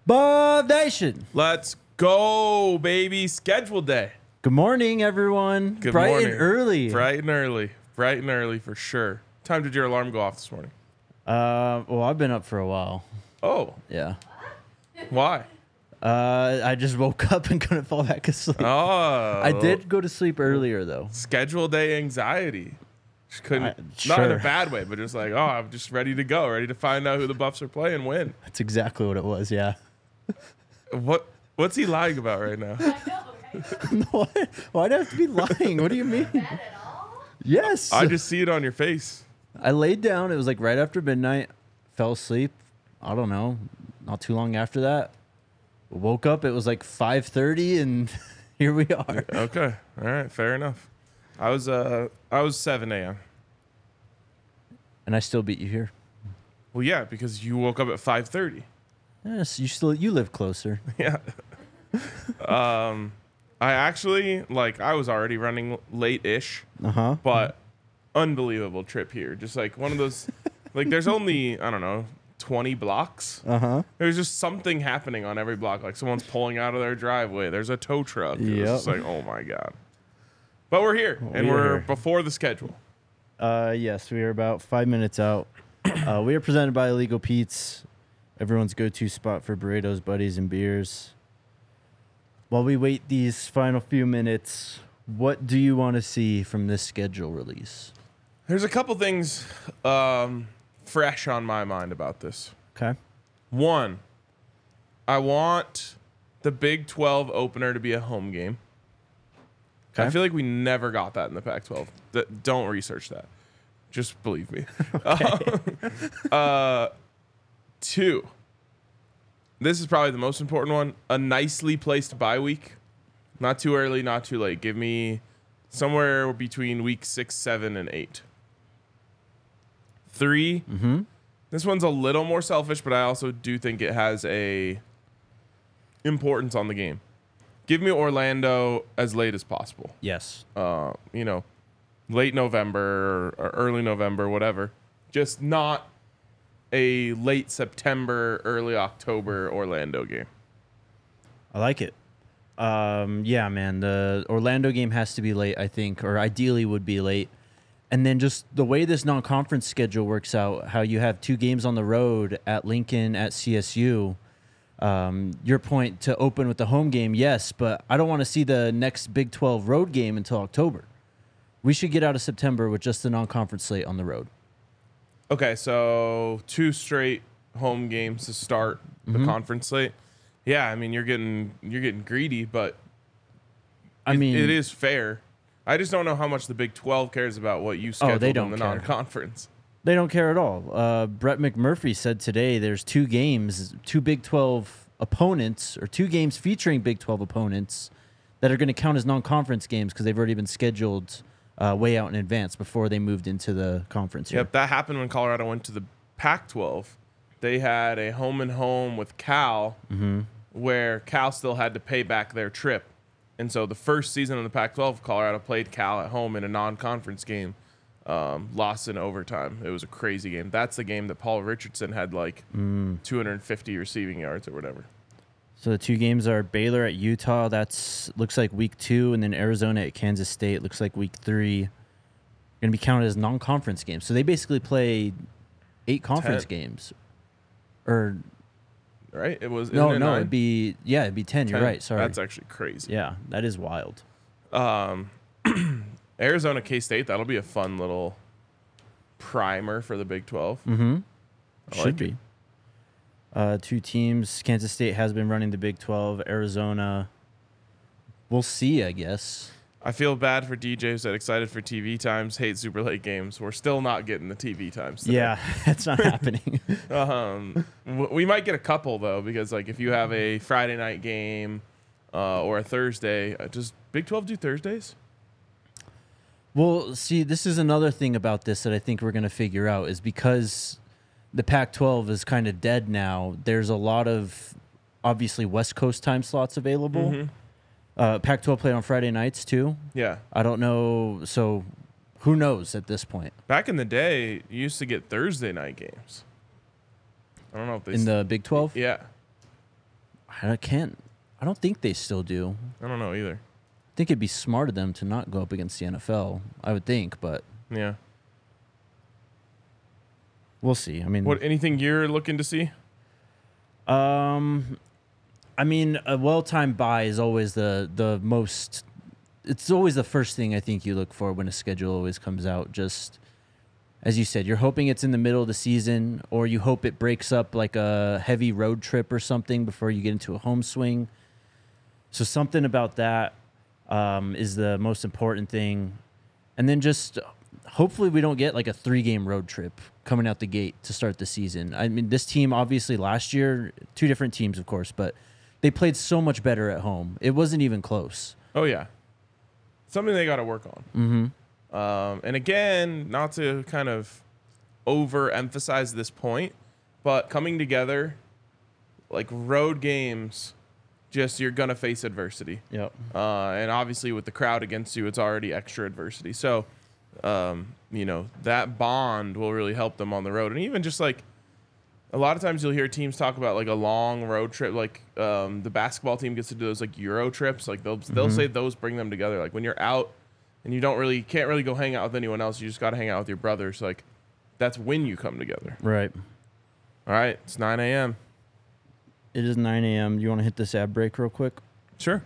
Bob Nation. Let's go, baby. Schedule day. Good morning, everyone. Good Bright morning. and early. Bright and early. Bright and early for sure. Time did your alarm go off this morning? Well, I've been up for a while. Oh, Yeah. why? I just woke up and couldn't fall back asleep. Oh. I did go to sleep earlier, though. Schedule day anxiety. Just couldn't, not sure. in a bad way, but just like, oh, I'm just ready to go, ready to find out who the Buffs are playing, win. That's exactly what it was, yeah. What's he lying about right now? What? Why'd I have to be lying? What do you mean? Bad at all? Yes. I just see it on your face. I laid down. It was like right after midnight. Fell asleep. I don't know. Not too long after that. Woke up. It was like 5:30, and here we are. Okay. All right. Fair enough. I was 7 a.m. And I still beat you here. Well, yeah, because you woke up at 5:30. Yes, you live closer. Yeah. I actually, I was already running late-ish, but unbelievable trip here. Just like one of those, there's only, I don't know, 20 blocks. There's just something happening on every block. Like someone's pulling out of their driveway. There's a tow truck. It's just like, oh my God. But we're here, and we're before the schedule. Yes, we are about 5 minutes out. We are presented by Illegal Pete's, everyone's go-to spot for burritos, buddies, and beers. While we wait these final few minutes, what do you want to see from this schedule release? There's a couple things fresh on my mind about this. Okay. One, I want the Big 12 opener to be a home game. Okay. I feel like we never got that in the Pac-12. Don't research that. Just believe me. Two, this is probably the most important one, a nicely placed bye week. Not too early, not too late. Give me somewhere between week 6, 7, and 8. 3, this one's a little more selfish, but I also do think it has a importance on the game. Give me Orlando as late as possible. Yes. Late November or early November, whatever. Just not a late September, early October Orlando game. I like it. Yeah, man. The Orlando game has to be late, I think, or ideally would be late. And then just the way this non-conference schedule works out, how you have 2 games on the road at Lincoln, at CSU. Your point to open with the home game, yes, but I don't want to see the next Big 12 road game until October. We should get out of September with just the non-conference slate on the road. Okay, so 2 straight home games to start the conference slate. Yeah, I mean you're getting greedy, but it is fair. I just don't know how much the Big 12 cares about what you scheduled in the non-conference. They don't care at all. Brett McMurphy said today there's 2 games, 2 Big 12 opponents, or 2 games featuring Big 12 opponents that are going to count as non-conference games because they've already been scheduled way out in advance before they moved into the conference. Yep, that happened when Colorado went to the Pac-12. They had a home-and-home with Cal, where Cal still had to pay back their trip. And so the first season of the Pac-12, Colorado played Cal at home in a non-conference game, lost in overtime. It was a crazy game. That's the game that Paul Richardson had 250 receiving yards or whatever. So the 2 games are Baylor at Utah. That's looks like week 2, and then Arizona at Kansas State. Looks like week 3. Going to be counted as non-conference games. So they basically play 8 conference 10. games, or right? It was no, it it'd be 10. 10. You're right. Sorry, that's actually crazy. Yeah, that is wild. Arizona K-State. That'll be a fun little primer for the Big 12. Should be. 2 teams. Kansas State has been running the Big 12. Arizona, we'll see, I guess. I feel bad for DJ who said excited for TV times, hate super late games. We're still not getting the TV times today. Yeah, that's not happening. We might get a couple, though, because if you have a Friday night game or a Thursday, does Big 12 do Thursdays? Well, see, this is another thing about this that I think we're going to figure out is because the Pac-12 is kind of dead now. There's a lot of, obviously, West Coast time slots available. Pac-12 played on Friday nights, too. Yeah. I don't know. So who knows at this point? Back in the day, you used to get Thursday night games. I don't know if they... In the Big 12? Yeah. I don't think they still do. I don't know either. I think it'd be smart of them to not go up against the NFL, I would think, but Yeah. we'll see. I mean, Anything you're looking to see? I mean, a well-timed bye is always the most. It's always the first thing I think you look for when a schedule always comes out. Just as you said, you're hoping it's in the middle of the season, or you hope it breaks up like a heavy road trip or something before you get into a home swing. So something about that is the most important thing, and then just hopefully we don't get like a 3-game road trip coming out the gate to start the season. I mean, this team obviously last year, 2 different teams, of course, but they played so much better at home. It wasn't even close. Oh, yeah. Something they got to work on. Mm-hmm. And again, not to kind of overemphasize this point, but coming together, like road games, just you're going to face adversity. Yep. And obviously with the crowd against you, it's already extra adversity. So, that bond will really help them on the road. And even just like a lot of times you'll hear teams talk about like a long road trip, like the basketball team gets to do those like Euro trips. Like they'll say those bring them together. Like when you're out and you can't really go hang out with anyone else. You just got to hang out with your brothers. Like that's when you come together. Right. All right. It's 9 a.m. It is 9 a.m. You want to hit this ad break real quick? Sure.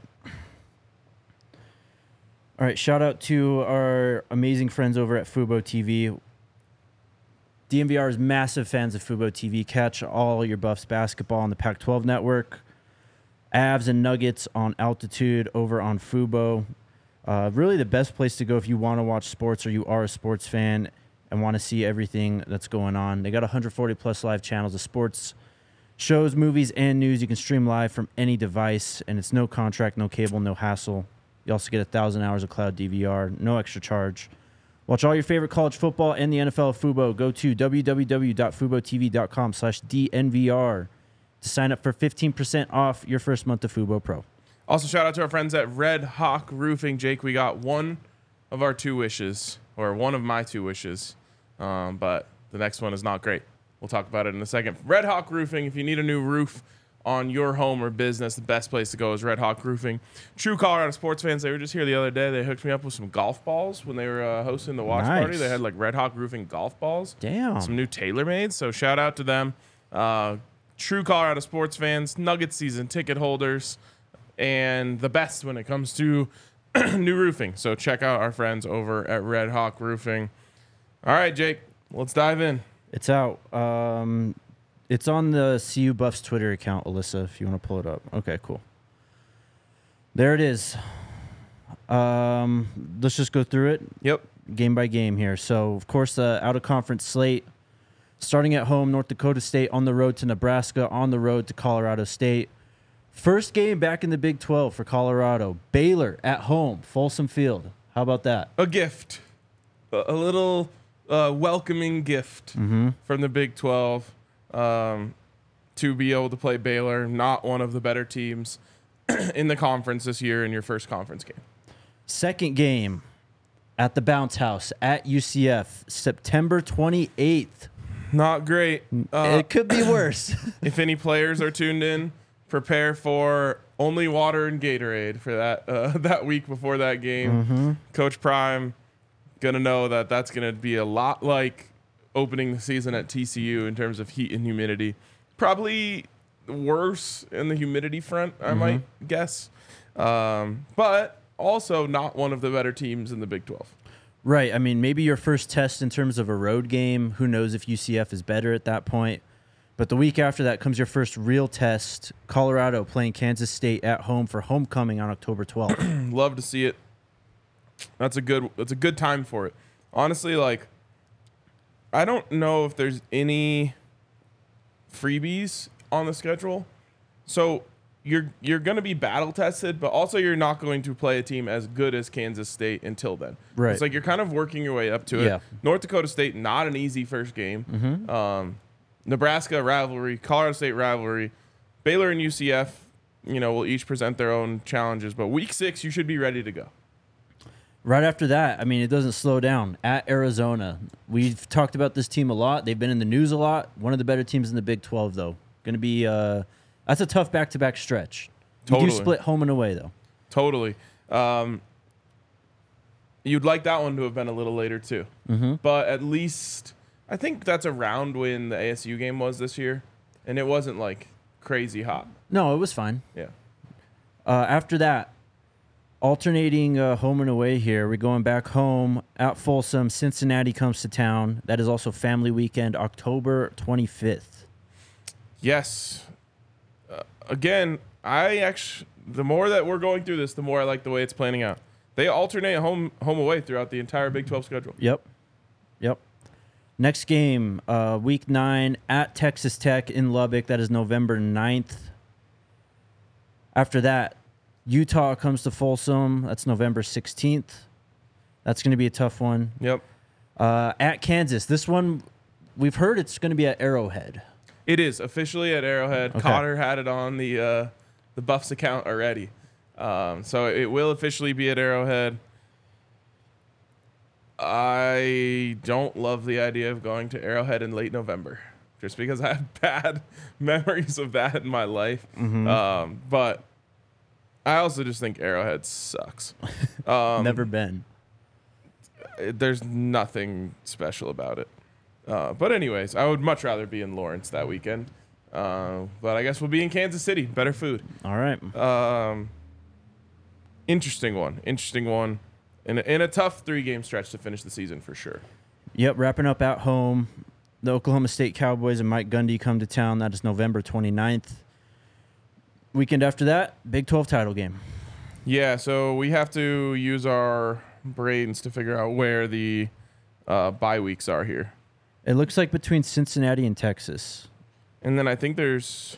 All right. Shout out to our amazing friends over at Fubo TV. DNVR is massive fans of Fubo TV. Catch all your Buffs basketball on the Pac-12 network. Avs and Nuggets on Altitude over on Fubo. Really the best place to go if you want to watch sports or you are a sports fan and want to see everything that's going on. They got 140 plus live channels of sports, shows, movies, and news. You can stream live from any device, and it's no contract, no cable, no hassle. You also get 1,000 hours of cloud DVR, no extra charge. Watch all your favorite college football and the NFL Fubo. Go to www.fubotv.com/DNVR to sign up for 15% off your first month of Fubo Pro. Also, shout out to our friends at Red Hawk Roofing. Jake, we got one of our 2 wishes, or one of my 2 wishes, but the next one is not great. We'll talk about it in a second. Red Hawk Roofing, if you need a new roof on your home or business, the best place to go is Red Hawk Roofing. True Colorado sports fans, they were just here the other day. They hooked me up with some golf balls when they were hosting the watch party. They had like Red Hawk Roofing golf balls. Damn. Some new TaylorMades. So shout out to them. True Colorado sports fans, Nugget season ticket holders, and the best when it comes to new roofing. So check out our friends over at Red Hawk Roofing. All right, Jake, let's dive in. It's out. It's on the CU Buffs Twitter account, Alyssa, if you want to pull it up. Okay, cool. There it is. Let's just go through it. Yep. Game by game here. So, of course, the out-of-conference slate. Starting at home, North Dakota State, on the road to Nebraska, on the road to Colorado State. First game back in the Big 12 for Colorado. Baylor at home, Folsom Field. How about that? A gift. A little welcoming gift from the Big 12 to be able to play Baylor, not one of the better teams in the conference this year in your first conference game. Second game at the Bounce House at UCF, September 28th. Not great. It could be worse. If any players are tuned in, prepare for only water and Gatorade for that week before that game. Coach Prime gonna know that that's gonna be a lot like opening the season at TCU in terms of heat and humidity. Probably worse in the humidity front, I might guess. But also not one of the better teams in the Big 12. Right. I mean, maybe your first test in terms of a road game. Who knows if UCF is better at that point. But the week after that comes your first real test. Colorado playing Kansas State at home for homecoming on October 12th. Love to see it. That's a good time for it. Honestly, like, I don't know if there's any freebies on the schedule. So you're going to be battle tested, but also you're not going to play a team as good as Kansas State until then. Right. It's like you're kind of working your way up to it. Yeah. North Dakota State, not an easy first game. Nebraska rivalry, Colorado State rivalry. Baylor and UCF, will each present their own challenges, but week 6 you should be ready to go. Right after that, I mean, it doesn't slow down. At Arizona, we've talked about this team a lot. They've been in the news a lot. One of the better teams in the Big 12, though. Going to be That's a tough back-to-back stretch. You Totally. do split home and away, though. Totally. You'd like that one to have been a little later too. Mm-hmm. But at least I think that's around when the ASU game was this year, and it wasn't like crazy hot. No, it was fine. Yeah. After that, alternating home and away here. We're going back home at Folsom. Cincinnati comes to town. That is also family weekend, October 25th. Yes. Again, the more that we're going through this, the more I like the way it's planning out. They alternate home away throughout the entire Big 12 schedule. Yep. Next game, week 9 at Texas Tech in Lubbock. That is November 9th. After that, Utah comes to Folsom. That's November 16th. That's going to be a tough one. Yep. At Kansas. This one, we've heard it's going to be at Arrowhead. It is officially at Arrowhead. Okay. Cotter had it on the Buffs account already. So it will officially be at Arrowhead. I don't love the idea of going to Arrowhead in late November, just because I have bad memories of that in my life. Mm-hmm. But I also just think Arrowhead sucks. Never been. There's nothing special about it. But anyways, I would much rather be in Lawrence that weekend. But I guess we'll be in Kansas City. Better food. All right. Interesting one. In a tough 3-game stretch to finish the season for sure. Yep, wrapping up at home. The Oklahoma State Cowboys and Mike Gundy come to town. That is November 29th. Weekend after that, Big 12 title game. Yeah, so we have to use our brains to figure out where the bye weeks are here. It looks like between Cincinnati and Texas. And then I think there's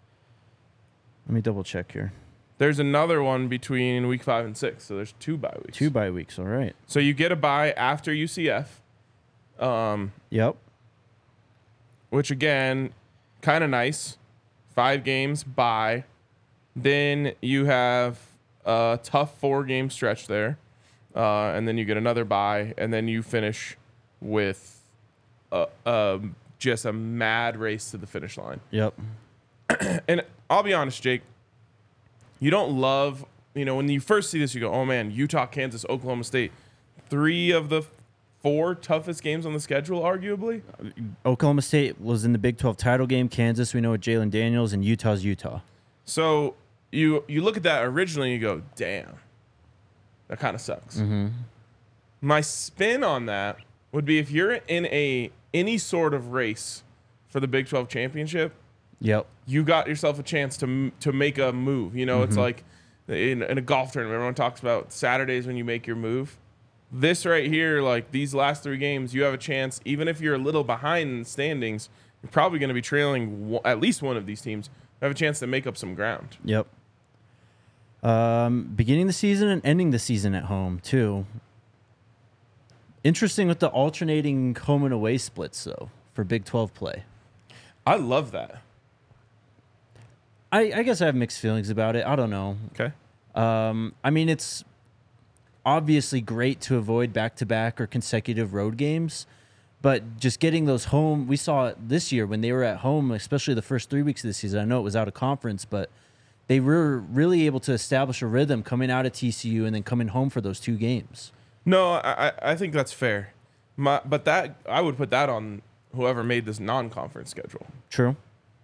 Let me double check here. another one between week 5 and 6. So there's 2 bye weeks. 2 bye weeks, all right. So you get a bye after UCF. Yep. Which again, kind of nice. 5 games, bye. Then you have a tough 4-game stretch there. And then you get another bye. And then you finish with just a mad race to the finish line. Yep. And I'll be honest, Jake, you don't love, when you first see this, you go, oh man, Utah, Kansas, Oklahoma State. 3 of the 4 toughest games on the schedule, arguably. Oklahoma State was in the Big 12 title game. Kansas, we know with Jalen Daniels, and Utah's Utah. So you look at that originally and you go, damn, that kind of sucks. Mm-hmm. My spin on that would be if you're in any sort of race for the Big 12 championship, Yep. you got yourself a chance to make a move. It's like in a golf tournament, everyone talks about Saturdays when you make your move. This right here, like these last 3 games, you have a chance, even if you're a little behind in the standings, you're probably going to be trailing at least one of these teams. You have a chance to make up some ground. Yep. Beginning the season and ending the season at home, too. Interesting with the alternating home and away splits, though, for Big 12 play. I love that. I guess I have mixed feelings about it. I don't know. Okay. I mean, it's obviously great to avoid back-to-back or consecutive road games, but just getting those home, we saw it this year when they were at home, especially the first 3 weeks of the season. I know it was out of conference, but they were really able to establish a rhythm coming out of TCU and then coming home for those 2 games. No, I think that's fair. But that I would put that on whoever made this non-conference schedule. True.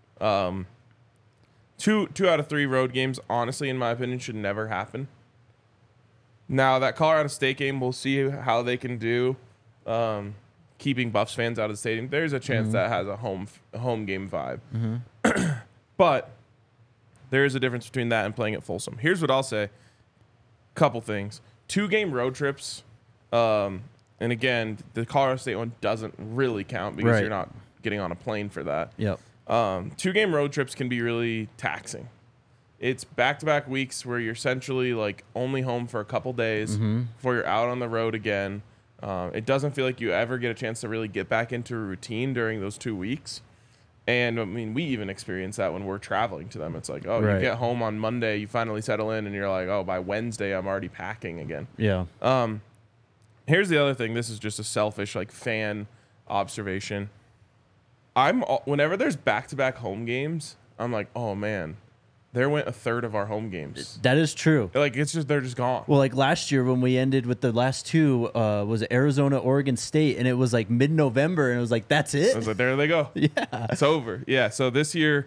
2 out of 3 road games, honestly, in my opinion, should never happen. Now, that Colorado State game, we'll see how they can do keeping Buffs fans out of the stadium. There's a chance that has a home game vibe. But there is a difference between that and playing at Folsom. Here's what I'll say. Couple things. 2-game road trips. And again, the Colorado State one doesn't really count because you're not getting on a plane for that. Yep. 2-game road trips can be really taxing. It's back-to-back weeks where you're essentially like only home for a couple days before you're out on the road again. It doesn't feel like you ever get a chance to really get back into a routine during those 2 weeks. And I mean, we even experience that when we're traveling to them. It's like, you get home on Monday, you finally settle in, and you're like, oh, by Wednesday, I'm already packing again. Yeah. Here's the other thing. This is just a selfish like fan observation. Whenever there's back-to-back home games, I'm like, oh man, there went a third of our home games. That is true. Like it's just they're just gone. Well, like last year when we ended with the last two, was Arizona, Oregon State, and it was like mid-November, and it was like, that's I it? was like, there they go. Yeah. It's over. Yeah. So this year,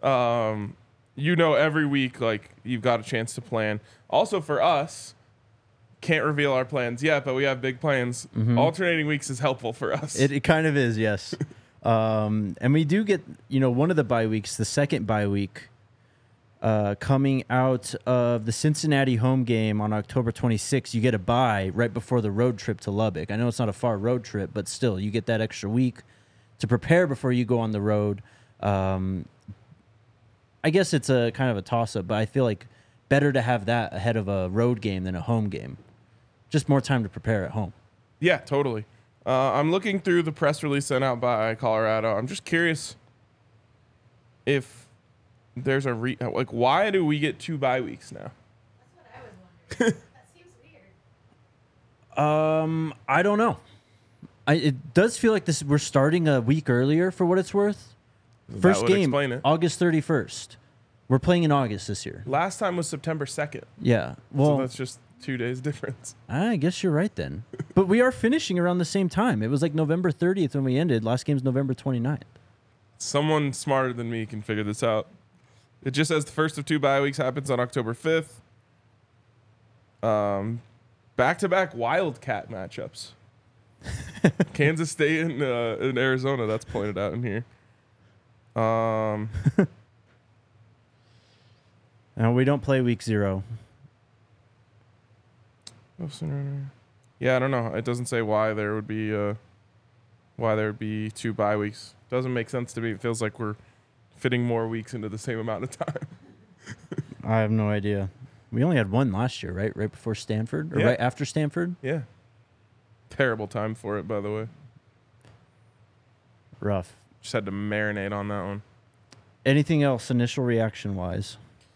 every week, like you've got a chance to plan. Also for us, can't reveal our plans yet, but we have big plans. Alternating weeks is helpful for us. It kind of is, yes. And we do get, one of the bye weeks, the second bye week, coming out of the Cincinnati home game on October 26th. You get a bye right before the road trip to Lubbock. I know it's not a far road trip, but still, you get that extra week to prepare before you go on the road. I guess it's a kind of a toss-up, but I feel like better to have that ahead of a road game than a home game. Just more time to prepare at home. Yeah, totally. I'm looking through the press release sent out by Colorado. I'm just curious if there's a why do we get 2 bye weeks now? That's what I was wondering. That seems weird. I don't know. It does feel like we're starting a week earlier for what it's worth. First That would game, explain it. August 31st. We're playing in August this year. Last time was September 2nd. Yeah. So Well, that's just 2 days difference. I guess you're right then. But we are finishing around the same time. It was like November 30th when we ended. Last game's November 29th. Someone smarter than me can figure this out. It just says the first of 2 bye weeks happens on October 5th. Back-to-back Wildcat matchups. Kansas State and Arizona. That's pointed out in here. And we don't play week 0. Yeah, I don't know. It doesn't say why there would be 2 bye weeks. Doesn't make sense to me. It feels like we're fitting more weeks into the same amount of time. I have no idea. We only had one last year, right? Right before Stanford? Or Yeah. right after Stanford? Yeah. Terrible time for it, by the way. Rough. Just had to marinate on that one. Anything else initial reaction-wise?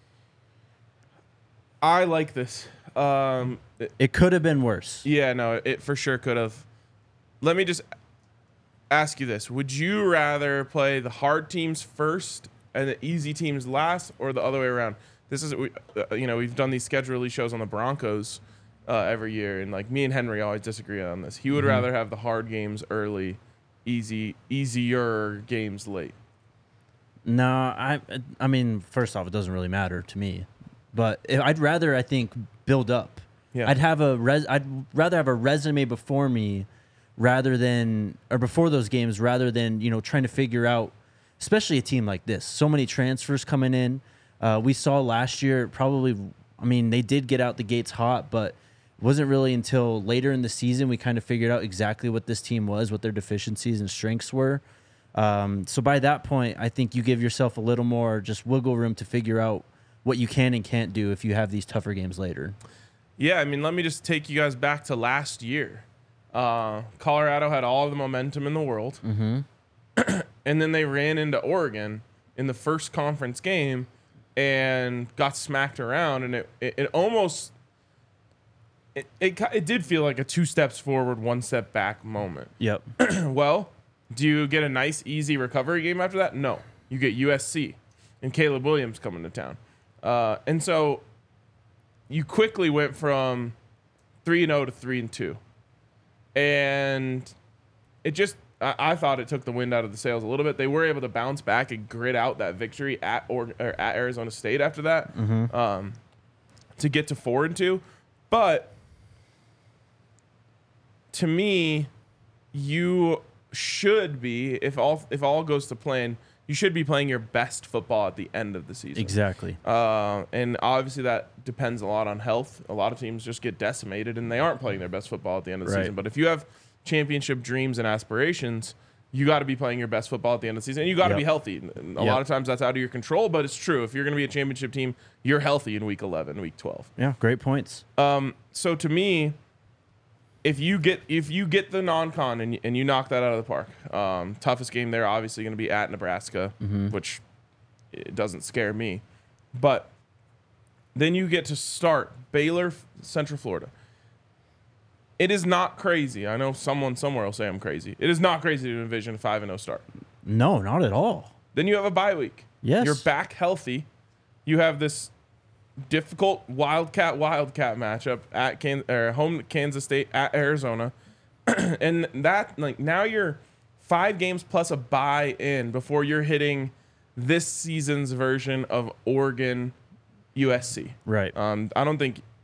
I like this. It could have been worse. Yeah, no, it for sure could have. Let me just ask you this. Would you rather play the hard teams first and the easy teams last, or the other way around? This is, we've done these schedule release shows on the Broncos every year, and like me and Henry always disagree on this. He would rather have the hard games early, easier games late. No, I mean, first off, it doesn't really matter to me. But I'd rather, I think, build up. Yeah. I'd rather have a resume before me before those games rather than, trying to figure out, especially a team like this. So many transfers coming in. We saw last year they did get out the gates hot, but it wasn't really until later in the season we kind of figured out exactly what this team was, what their deficiencies and strengths were. So by that point, I think you give yourself a little more just wiggle room to figure out what you can and can't do if you have these tougher games later. Yeah, I mean, let me just take you guys back to last year. Colorado had all the momentum in the world. Mm-hmm. And then they ran into Oregon in the first conference game and got smacked around. And it almost did feel like a 2 steps forward, 1 step back moment. Yep. Well, do you get a nice, easy recovery game after that? No. You get USC and Caleb Williams coming to town. And so you quickly went from 3-0 to 3-2. And it just, I thought it took the wind out of the sails a little bit. They were able to bounce back and grit out that victory at Arizona State after that to get to 4-2. But to me, you should be, if all goes to plan, you should be playing your best football at the end of the season. Exactly. And obviously that depends a lot on health. A lot of teams just get decimated and they aren't playing their best football at the end of the season. But if you have championship dreams and aspirations, you got to be playing your best football at the end of the season. And you got to be healthy. A lot of times that's out of your control, but it's true. If you're going to be a championship team, you're healthy in week 11, week 12. Yeah, great points. So to me, if you get the non-con and you knock that out of the park, toughest game there obviously going to be at Nebraska, which it doesn't scare me. But then you get to start Baylor, Central Florida. It is not crazy. I know someone somewhere will say I'm crazy. It is not crazy to envision a 5-0 start. No, not at all. Then you have a bye week. Yes. You're back healthy. You have this difficult Wildcat matchup at home Kansas State at Arizona. And that, like, now you're 5 games plus a bye in before you're hitting this season's version of Oregon USC. Right. I don't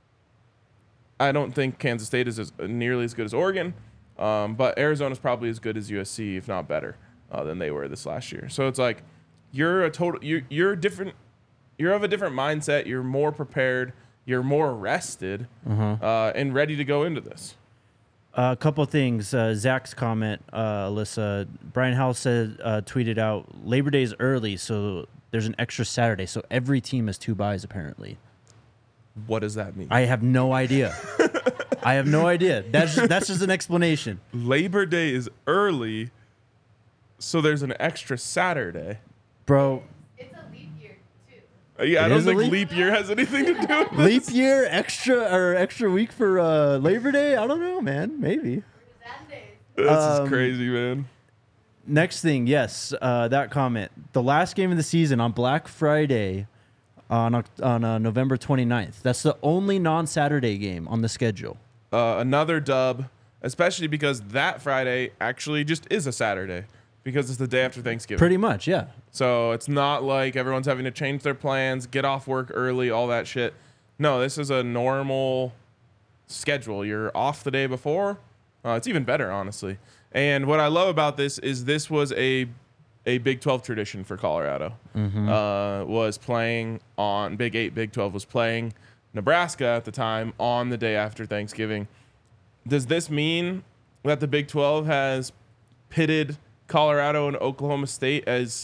think Kansas State is nearly as good as Oregon, but Arizona's probably as good as USC, if not better, than they were this last year. So it's like you're different. You're of a different mindset. You're more prepared. You're more rested and ready to go into this. A couple of things. Zach's comment, Alyssa. Brian Howell tweeted out, Labor Day is early, so there's an extra Saturday. So every team has 2 byes, apparently. What does that mean? I have no idea. I have no idea. That's just an explanation. Labor Day is early, so there's an extra Saturday. Bro, It's a leap year too. Yeah, I It don't is a think leap- leap year has anything to do with this. leap year, extra week for Labor Day? I don't know, man. Maybe. Sundays. This is crazy, man. Next thing, yes, that comment. The last game of the season on Black Friday on November 29th. That's the only non-Saturday game on the schedule. Another dub, especially because that Friday actually just is a Saturday because it's the day after Thanksgiving. Pretty much, yeah. So it's not like everyone's having to change their plans, get off work early, all that shit. No, this is a normal schedule. You're off the day before. It's even better, honestly. And what I love about this was a Big 12 tradition for Colorado. Was playing on Big 8. Big 12 was playing Nebraska at the time on the day after Thanksgiving. Does this mean that the Big 12 has pitted Colorado and Oklahoma State as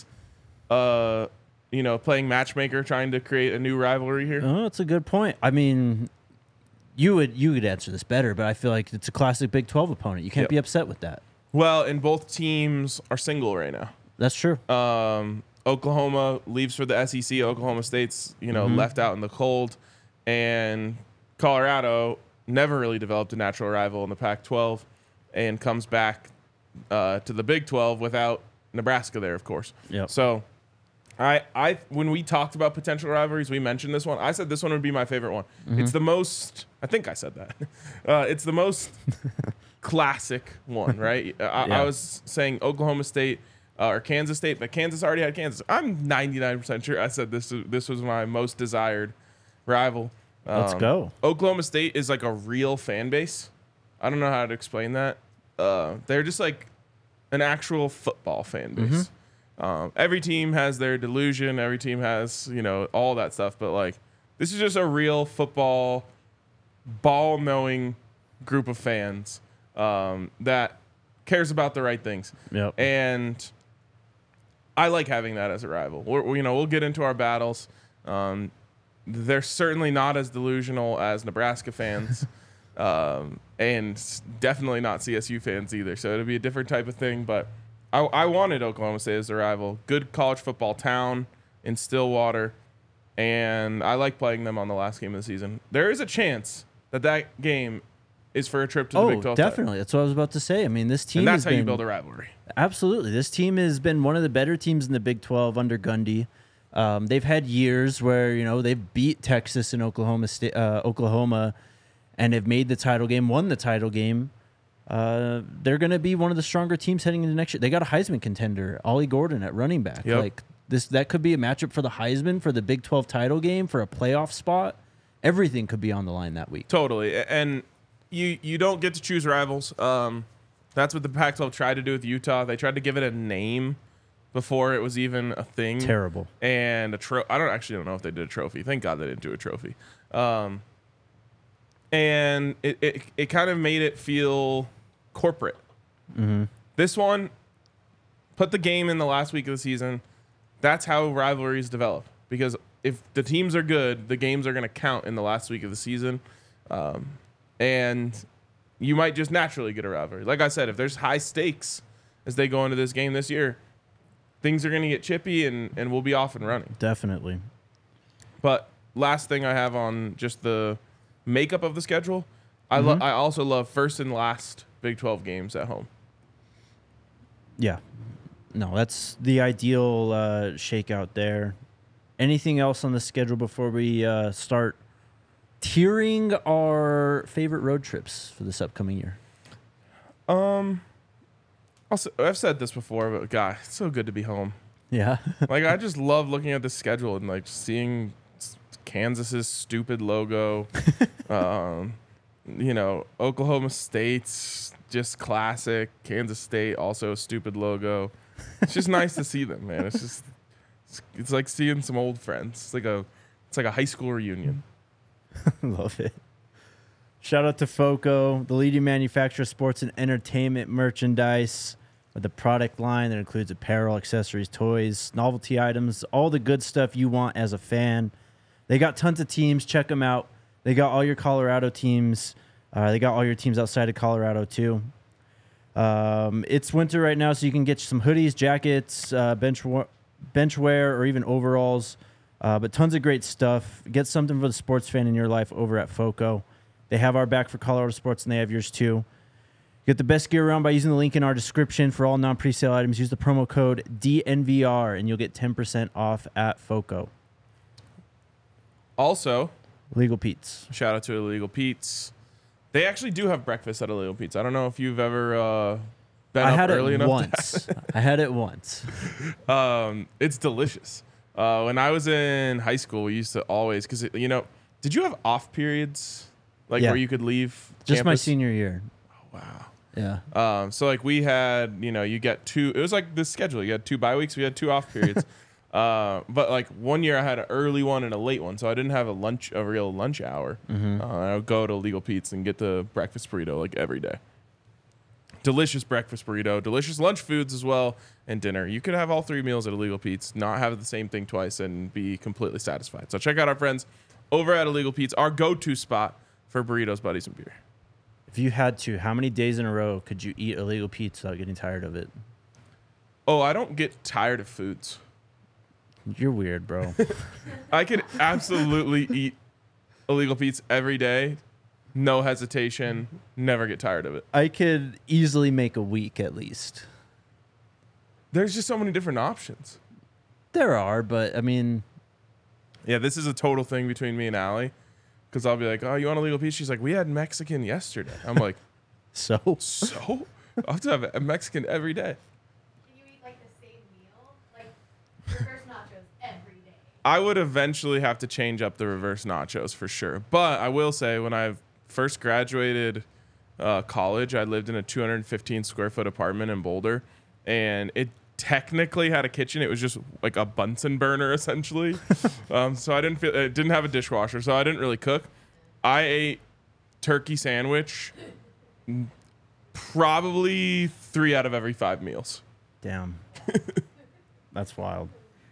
playing matchmaker, trying to create a new rivalry here? Oh, that's a good point. I mean, you would answer this better, but I feel like it's a classic Big 12 opponent. You can't Yep. be upset with that. Well, and both teams are single right now. That's true. Oklahoma leaves for the SEC. Oklahoma State's, left out in the cold. And Colorado never really developed a natural rival in the Pac-12 and comes back to the Big 12 without Nebraska there, of course. Yep. So I when we talked about potential rivalries, we mentioned this one. I said this one would be my favorite one. It's the most, I think I said that. It's the most classic one, right? I was saying Oklahoma State or Kansas State, but Kansas already had Kansas. I'm 99% sure I said this was my most desired rival. Let's go. Oklahoma State is like a real fan base. I don't know how to explain that. They're just like an actual football fan base. Every team has their delusion. Every team has, all that stuff. But like, this is just a real football, ball-knowing group of fans that cares about the right things. Yep. And I like having that as a rival. We'll get into our battles. They're certainly not as delusional as Nebraska fans, and definitely not CSU fans either. So it'll be a different type of thing. But I wanted Oklahoma State as a rival. Good college football town in Stillwater, and I like playing them on the last game of the season. There is a chance that game is for a trip to the Big 12 definitely. That's what I was about to say. I mean, this team and that's has how you been- build a rivalry. Absolutely. This team has been one of the better teams in the Big 12 under Gundy. They've had years where, they've beat Texas and Oklahoma, and have made the title game, won the title game. They're going to be one of the stronger teams heading into next year. They got a Heisman contender, Ollie Gordon at running back. Yep. Like that could be a matchup for the Heisman, for the Big 12 title game, for a playoff spot. Everything could be on the line that week. Totally. And you don't get to choose rivals. That's what the Pac-12 tried to do with Utah. They tried to give it a name before it was even a thing. Terrible. And I don't know if they did a trophy. Thank God they didn't do a trophy. And it kind of made it feel corporate. This one, put the game in the last week of the season. That's how rivalries develop. Because if the teams are good, the games are going to count in the last week of the season. And you might just naturally get a rivalry. Like I said, if there's high stakes as they go into this game this year, things are going to get chippy and we'll be off and running. Definitely. But last thing I have on just the makeup of the schedule, I also love first and last Big 12 games at home. Yeah. no, that's the ideal shakeout there. Anything else on the schedule before we start tiering our favorite road trips for this upcoming year? Also, I've said this before, but God, it's so good to be home. Yeah. Like, I just love looking at the schedule and like seeing Kansas's stupid logo. Oklahoma State's just classic. Kansas State also a stupid logo. It's just nice to see them, man. It's like seeing some old friends. It's like a high school reunion. Love it. Shout out to FOCO, the leading manufacturer of sports and entertainment merchandise, with a product line that includes apparel, accessories, toys, novelty items, all the good stuff you want as a fan. They got tons of teams. Check them out. They got all your Colorado teams. They got all your teams outside of Colorado, too. It's winter right now, so you can get some hoodies, jackets, bench wear, or even overalls. But tons of great stuff. Get something for the sports fan in your life over at FOCO. They have our back for Colorado sports, and they have yours too. Get the best gear around by using the link in our description for all non-presale items. Use the promo code DNVR, and you'll get 10% off at FOCO. Also, Illegal Pete's. shout out to Illegal Pete's. They actually do have breakfast at Illegal Pete's. I don't know if you've ever been I up had early it enough. once. I had it once. It's delicious. When I was in high school, we used to always, because, did you have off periods? Like Yeah. where you could leave Just my campus? senior year. Wow. Yeah. So like we had, you get two, it was like this schedule. You had 2 bye weeks, we had 2 off periods. But like one year I had an early one and a late one. So I didn't have a real lunch hour. I would go to Legal Pete's and get the breakfast burrito like every day. Delicious breakfast burrito, delicious lunch foods as well, and dinner. You could have all 3 meals at Illegal Pete's, not have the same thing twice, and be completely satisfied. So check out our friends over at Illegal Pete's, our go-to spot for burritos, buddies, and beer. If you had to, how many days in a row could you eat Illegal Pete's without getting tired of it? Oh, I don't get tired of foods. You're weird, bro. I could absolutely eat Illegal Pete's every day, no hesitation, never get tired of it. I could easily make a week at least. There's just so many different options. There are, but I mean, Yeah, this is a total thing between me and Allie. Because I'll be like, oh, you want a Illegal Pete's? She's like, we had Mexican yesterday. I'm like, so I'll have to have a Mexican every day. Can you eat like the same meal? Like reverse nachos every day. I would eventually have to change up the reverse nachos for sure. But I will say, when I first graduated college, I lived in a 215 square foot apartment in Boulder, and it technically had a kitchen. It was just like a Bunsen burner essentially. So I didn't have a dishwasher, so I didn't really cook. I ate turkey sandwich probably 3 out of every 5 meals. damn, that's wild.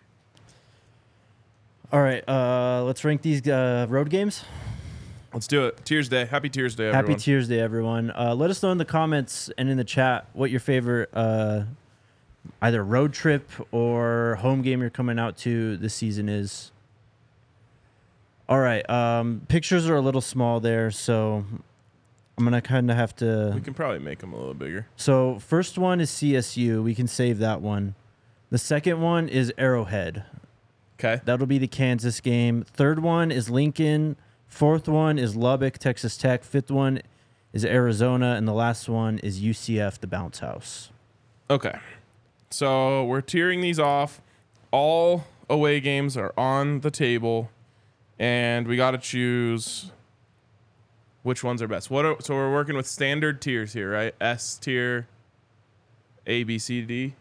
All right, let's rank these road games. Let's do it. Tears Day. Happy Tears Day, everyone. Happy Tears Day, everyone. Let us know in the comments and in the chat what your favorite either road trip or home game you're coming out to this season is. All right, pictures are a little small there, so I'm going to kind of have to... We can probably make them a little bigger. So first one is CSU. We can save that one. The second one is Arrowhead. Okay. That'll be the Kansas game. Third one is Lincoln. Fourth one is Lubbock, Texas Tech. Fifth one is Arizona. And the last one is UCF, the Bounce House. Okay. So we're tearing these off. All away games are on the table, and we got to choose which ones are best. So we're working with standard tiers here, right? S tier, A, B, C, D.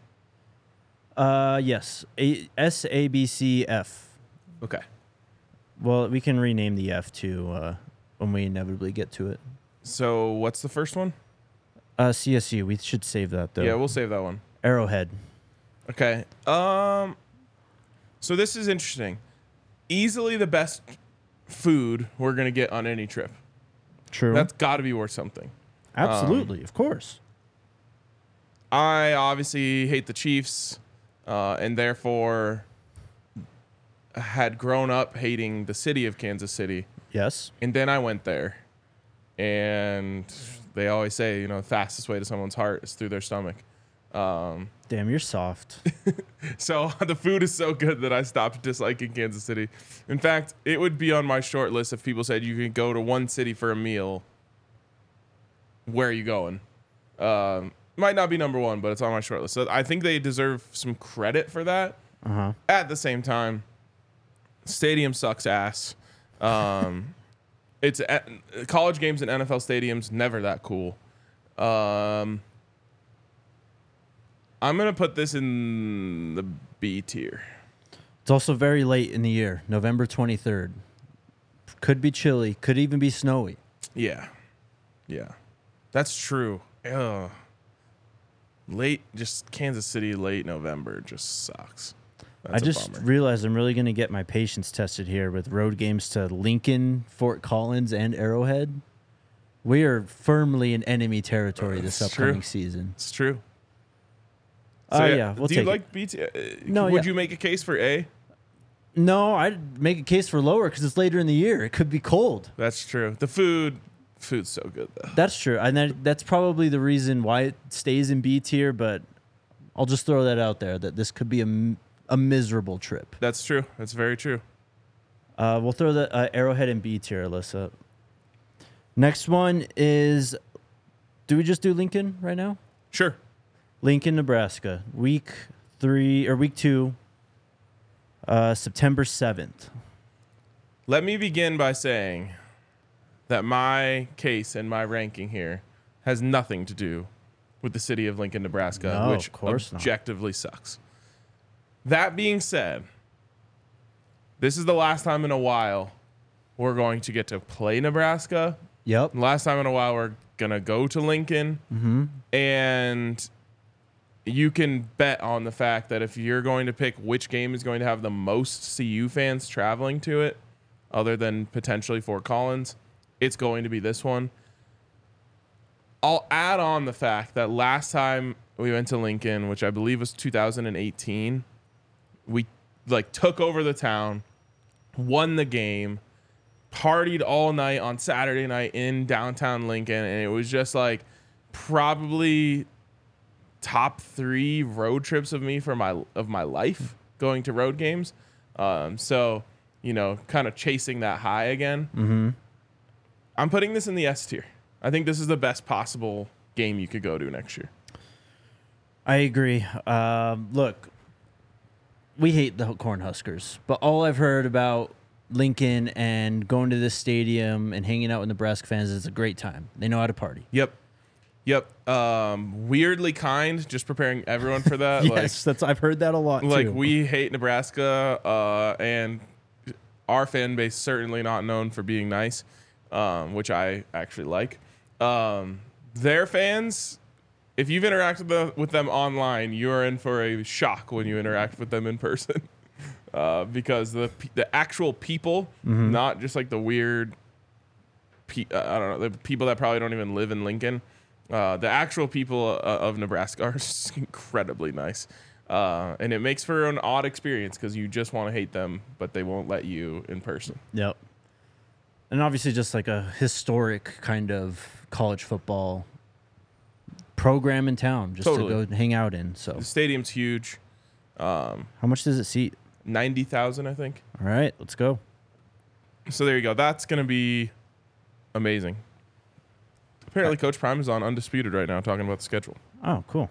Yes. S, A, B, C, F. Okay. Well, we can rename the F to when we inevitably get to it. So what's the first one? CSU. We should save that, though. Yeah, we'll save that one. Arrowhead. Okay. So this is interesting. Easily the best food we're gonna get on any trip. True. That's got to be worth something. Absolutely. Of course. I obviously hate the Chiefs, and therefore had grown up hating the city of Kansas City. Yes. And then I went there, and they always say, the fastest way to someone's heart is through their stomach. Damn, you're soft. So the food is so good that I stopped disliking Kansas City. In fact, it would be on my short list if people said you could go to one city for a meal. Where are you going? Might not be number one, but it's on my short list. So I think they deserve some credit for that. Uh-huh. At the same time, stadium sucks ass. It's college games in NFL stadiums, never that cool. I'm going to put this in the B tier. It's also very late in the year, November 23rd. Could be chilly, could even be snowy. Yeah. Yeah. That's true. Ugh. Just Kansas City late November just sucks. That's I just realized I'm really going to get my patience tested here with road games to Lincoln, Fort Collins, and Arrowhead. We are firmly in enemy territory this upcoming season. It's true. Oh, yeah, we'll do take you it. like BT? No, would yeah. you make a case for A? No, I'd make a case for lower because it's later in the year. It could be cold. That's true. The food's so good though. That's true. And that's probably the reason why it stays in B tier, but I'll just throw that out there that this could be a miserable trip. That's true. That's very true. We'll throw the Arrowhead in B tier, Alyssa. Next one is, do we just do Lincoln right now? Sure. Lincoln, Nebraska, week 2, September 7th. Let me begin by saying that my case and my ranking here has nothing to do with the city of Lincoln, Nebraska, No, which of course not. objectively sucks. That being said, this is the last time in a while we're going to get to play Nebraska. Yep. Last time in a while we're going to go to Lincoln. Mm-hmm. And you can bet on the fact that if you're going to pick which game is going to have the most CU fans traveling to it, other than potentially Fort Collins, it's going to be this one. I'll add on the fact that last time we went to Lincoln, which I believe was 2018, we took over the town, won the game, partied all night on Saturday night in downtown Lincoln, and it was just probably top 3 road trips of my life going to road games. So, kind of chasing that high again. Mm-hmm. I'm putting this in the S tier. I think this is the best possible game you could go to next year. I agree. Look, we hate the Cornhuskers, but all I've heard about Lincoln and going to this stadium and hanging out with Nebraska fans is a great time. They know how to party. Yep. Weirdly kind, just preparing everyone for that. Yes, I've heard that a lot too. We hate Nebraska, and our fan base certainly not known for being nice, which I actually like. Their fans, if you've interacted with them online, you're in for a shock when you interact with them in person, because the actual people, not just the weird, I don't know, the people that probably don't even live in Lincoln. The actual people of Nebraska are just incredibly nice. And it makes for an odd experience because you just want to hate them, but they won't let you in person. Yep. And obviously just a historic kind of college football program in town just to go hang out in. So the stadium's huge. How much does it seat? 90,000, I think. All right, let's go. So there you go. That's going to be amazing. Apparently, Coach Prime is on Undisputed right now talking about the schedule. Oh, cool.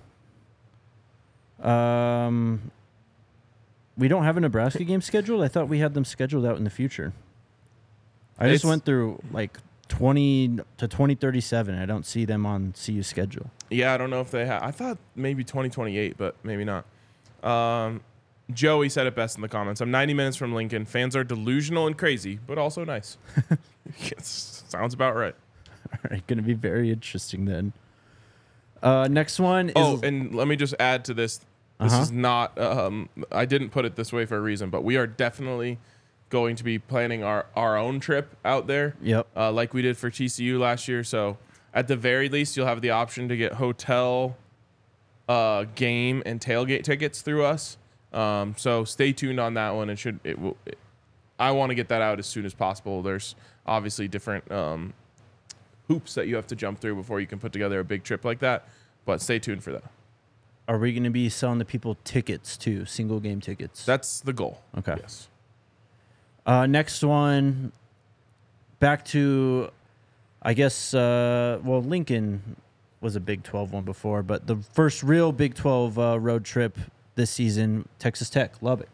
We don't have a Nebraska game scheduled. I thought we had them scheduled out in the future. I just went through 20 to 2037. I don't see them on CU schedule. Yeah, I don't know if they have. I thought maybe 2028, but maybe not. Joey said it best in the comments. I'm 90 minutes from Lincoln. Fans are delusional and crazy, but also nice. Sounds about right. All right, going to be very interesting then. Next one is... Oh, and let me just add to this. This is not... I didn't put it this way for a reason, but we are definitely going to be planning our own trip out there. Yep. Like we did for TCU last year. So at the very least, you'll have the option to get hotel, game, and tailgate tickets through us. So stay tuned on that one. I want to get that out as soon as possible. There's obviously different... hoops that you have to jump through before you can put together a big trip like that, but stay tuned for that. are we going to be selling the people tickets too, single game tickets? That's the goal. Okay. Yes. Next one, back to, I guess, Lincoln was a Big 12 one before, but the first real Big 12 road trip this season, Texas Tech, Lubbock.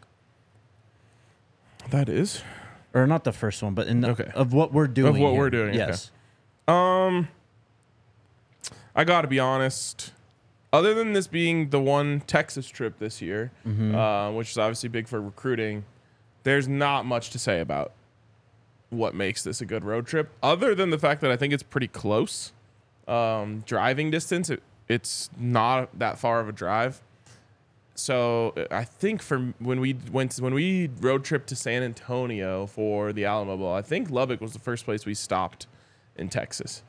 That is. Or not the first one, but Okay. of what we're doing. Of what here. we're doing, Yes. I got to be honest. Other than this being the one Texas trip this year, which is obviously big for recruiting, there's not much to say about what makes this a good road trip, other than the fact that I think it's pretty close. Driving distance, it's not that far of a drive. So I think when we road trip to San Antonio for the Alamo Bowl, I think Lubbock was the first place we stopped in Texas.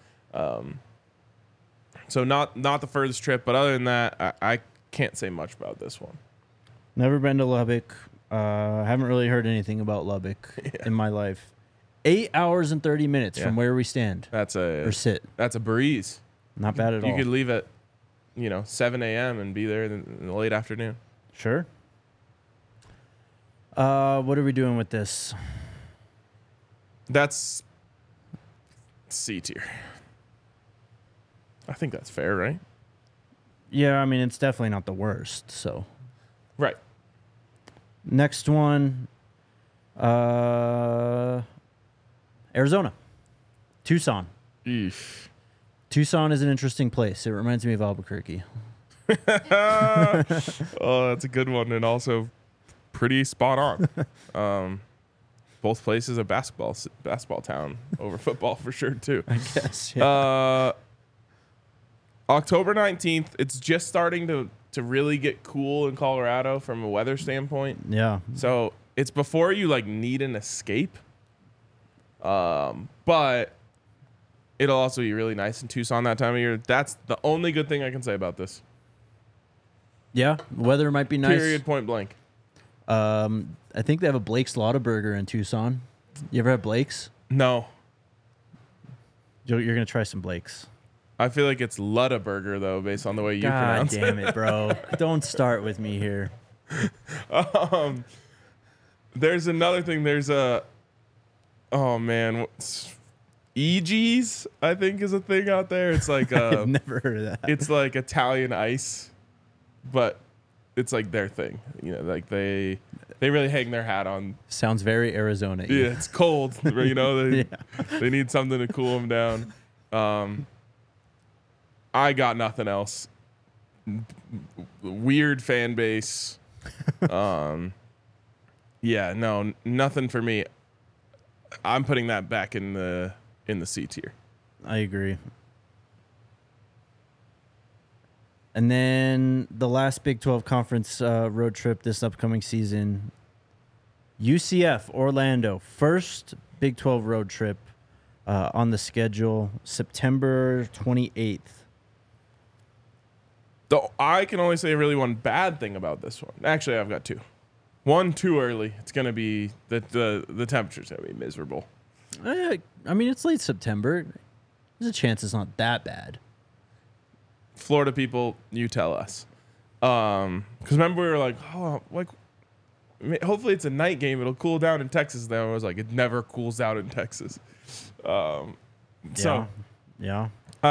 So not the furthest trip, but other than that, I can't say much about this one. Never been to Lubbock. Haven't really heard anything about Lubbock in my life. 8 hours and 30 minutes from where we stand That's or sit. a breeze. Not bad at all. You could leave at 7 a.m. and be there in the late afternoon. Sure. What are we doing with this? That's C tier. I think that's fair, right? Yeah, I mean, it's definitely not the worst. So Right. next one, Arizona, Tucson. Eesh. Tucson is an interesting place. It reminds me of Albuquerque. Oh, that's a good one, and also pretty spot on. Both places a basketball town over football for sure too. I guess. Yeah. October 19th. It's just starting to really get cool in Colorado from a weather standpoint. Yeah. So it's before you need an escape. But it'll also be really nice in Tucson that time of year. That's the only good thing I can say about this. Yeah. Weather might be nice. Period. Point blank. I think they have a Blake's Lottaburger in Tucson. You ever have Blake's? No. You're going to try some Blake's. I feel like it's Luttaburger though, based on the way you God pronounce damn it. it, bro. Don't start with me here. There's another thing. There's EG's, I think, is a thing out there. It's like I've never heard of that. it's like Italian ice, but it's like their thing. Like they really hang their hat on. Sounds very Arizona. Yeah, it's cold. They Yeah. they need something to cool them down. I got nothing else. Weird fan base. Yeah, no, nothing for me. I'm putting that back in the C tier. I agree. And then the last Big 12 conference road trip this upcoming season, UCF Orlando, first Big 12 road trip on the schedule, September 28th. I can only say really one bad thing about this one. Actually, I've got two. One, too early. It's gonna be the temperature's gonna be miserable. I mean, it's late September. There's a chance it's not that bad. Florida people, you tell us. Because remember we were like, hopefully it's a night game. It'll cool down in Texas. Then I was like, it never cools down in Texas. So yeah.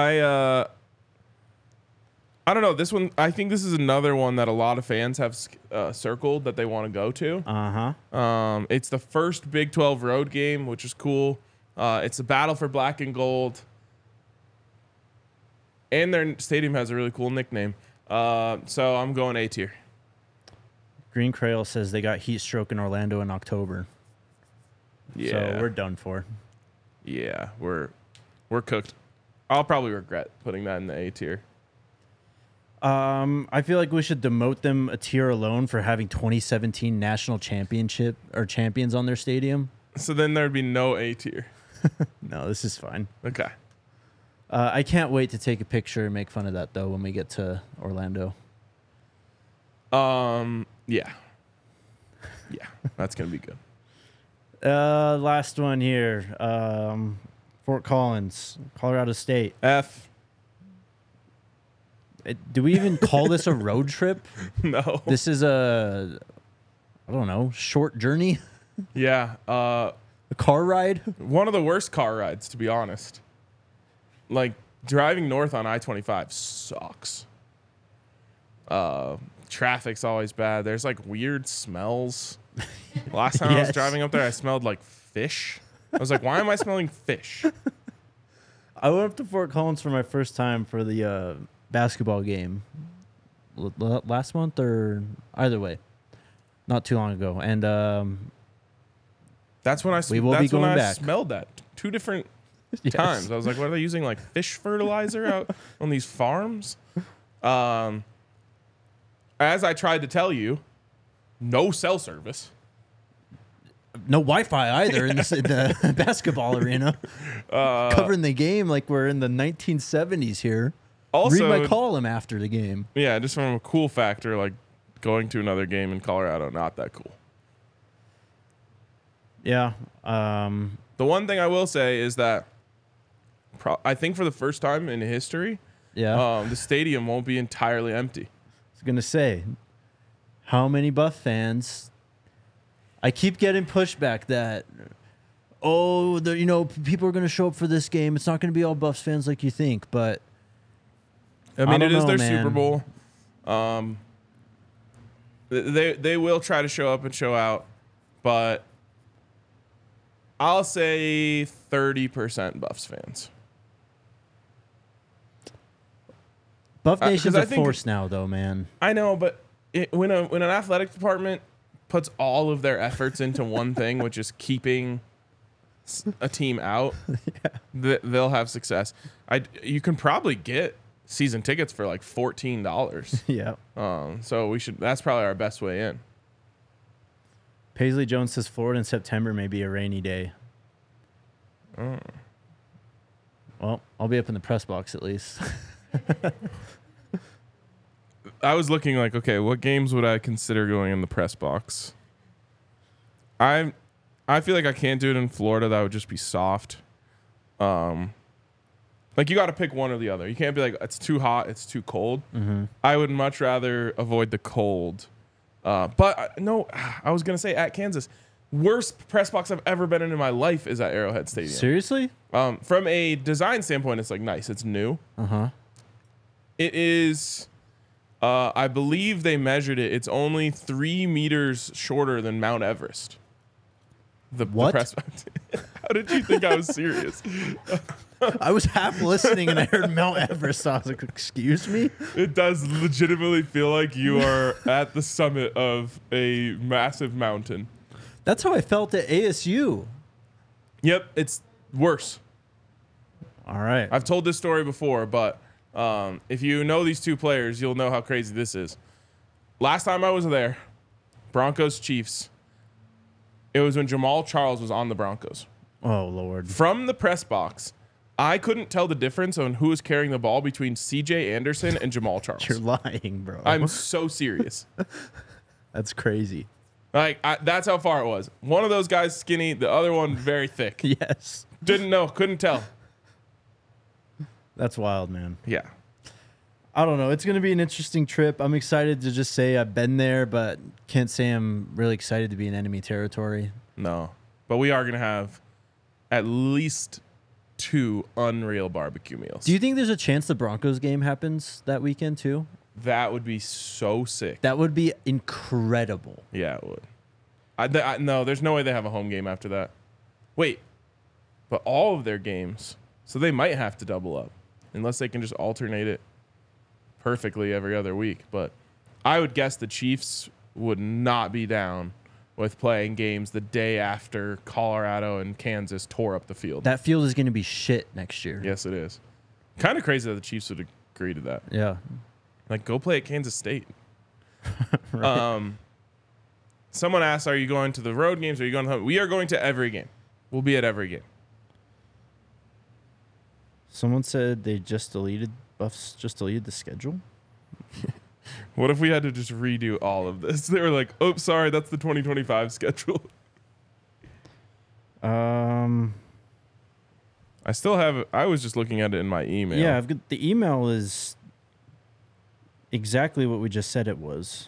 I don't know. This one, I think this is another one that a lot of fans have circled that they want to go to. It's the first Big 12 road game, which is cool. It's a battle for black and gold. And their stadium has a really cool nickname. So I'm going A tier. Green Crail says they got heat stroke in Orlando in October. Yeah. So we're done for. Yeah, we're cooked. I'll probably regret putting that in the A tier. I feel like we should demote them a tier alone for having 2017 national championship or champions on their stadium. So then there'd be no A tier. No, this is fine. Okay. I can't wait to take a picture and make fun of that though when we get to Orlando. Yeah, that's gonna be good. Last one here. Fort Collins, Colorado State. F. Do we even call this a road trip? No. This is a, I don't know, short journey, Yeah. a car ride. One of the worst car rides, to be honest. Like, driving north on I-25 sucks. Traffic's always bad. There's like weird smells. Last time I was Yes. driving up there, I smelled like fish. I was like, why am I smelling fish? I went up to Fort Collins for my first time for the basketball game last month or either way, not too long ago, and That's when I We will be that's when going I back. smelled that. 2 different yes. times. I was like, what are they using, like fish fertilizer out on these farms? As I tried to tell you, no cell service. no Wi-Fi either in the basketball arena. Covering the game like we're in the 1970s here. Also, Read my column after the game. yeah, just from a cool factor, like going to another game in Colorado, not that cool. Yeah. The one thing I will say is that I think for the first time in history, Yeah. the stadium won't be entirely empty. I was gonna say, how many Buff fans? I keep getting pushback that, people are gonna show up for this game. It's not gonna be all Buffs fans like you think, but I mean, don't it is know, their man. Super Bowl. They will try to show up and show out, but I'll say 30% Buffs fans. Buff 'cause Nation's I a think- force now, though, man. I know, but when an athletic department puts all of their efforts into one thing, which is keeping a team out, they'll have success. You can probably get season tickets for like $14. Yeah. So that's probably our best way in. Paisley Jones says Florida in September may be a rainy day. Well, I'll be up in the press box at least. I was looking like, okay, what games would I consider going in the press box? I feel like I can't do it in Florida. That would just be soft. Like you got to pick one or the other. You can't be like, it's too hot, it's too cold. Mm-hmm. I would much rather avoid the cold. But no, I was gonna say at Kansas, worst press box I've ever been in my life is at Arrowhead Stadium. Seriously? From a design standpoint, it's like nice. It's new. Uh-huh. It is. I believe they measured it. It's only 3 meters shorter than Mount Everest. The What? press box. How did you think I was serious? I was half listening and I heard Mount Everest. So I was like, excuse me? It does legitimately feel like you are at the summit of a massive mountain. That's how I felt at ASU. Yep, it's worse. All right. I've told this story before, but if you know these two players, you'll know how crazy this is. Last time I was there, Broncos Chiefs, it was when Jamal Charles was on the Broncos. Oh, Lord. From the press box, I couldn't tell the difference on who was carrying the ball between CJ Anderson and Jamal Charles. You're lying, bro. I'm so serious. That's crazy. Like, that's how far it was. One of those guys skinny, the other one very thick. Yes. Didn't know, couldn't tell. That's wild, man. Yeah. I don't know. It's going to be an interesting trip. I'm excited to just say I've been there, but can't say I'm really excited to be in enemy territory. No. But we are going to have at least 2 unreal barbecue meals. Do you think there's a chance the Broncos game happens that weekend too? That would be so sick. That would be incredible. Yeah, it would. No, there's no way they have a home game after that. Wait. But all of their games. So they might have to double up. Unless they can just alternate it perfectly every other week. But I would guess the Chiefs would not be down with playing games the day after Colorado and Kansas tore up the field. That field is going to be shit next year. Yes, it is. Kind of crazy that the Chiefs would agree to that. Yeah. Like, go play at Kansas State. Right. Someone asked, are you going to the road games? Or are you going to home? We are going to every game. We'll be at every game. Someone said Buffs just deleted the schedule. What if we had to just redo all of this? They were like, oh, sorry, that's the 2025 schedule. I still have, I was just looking at it in my email. Yeah, I've got the email is exactly what we just said it was.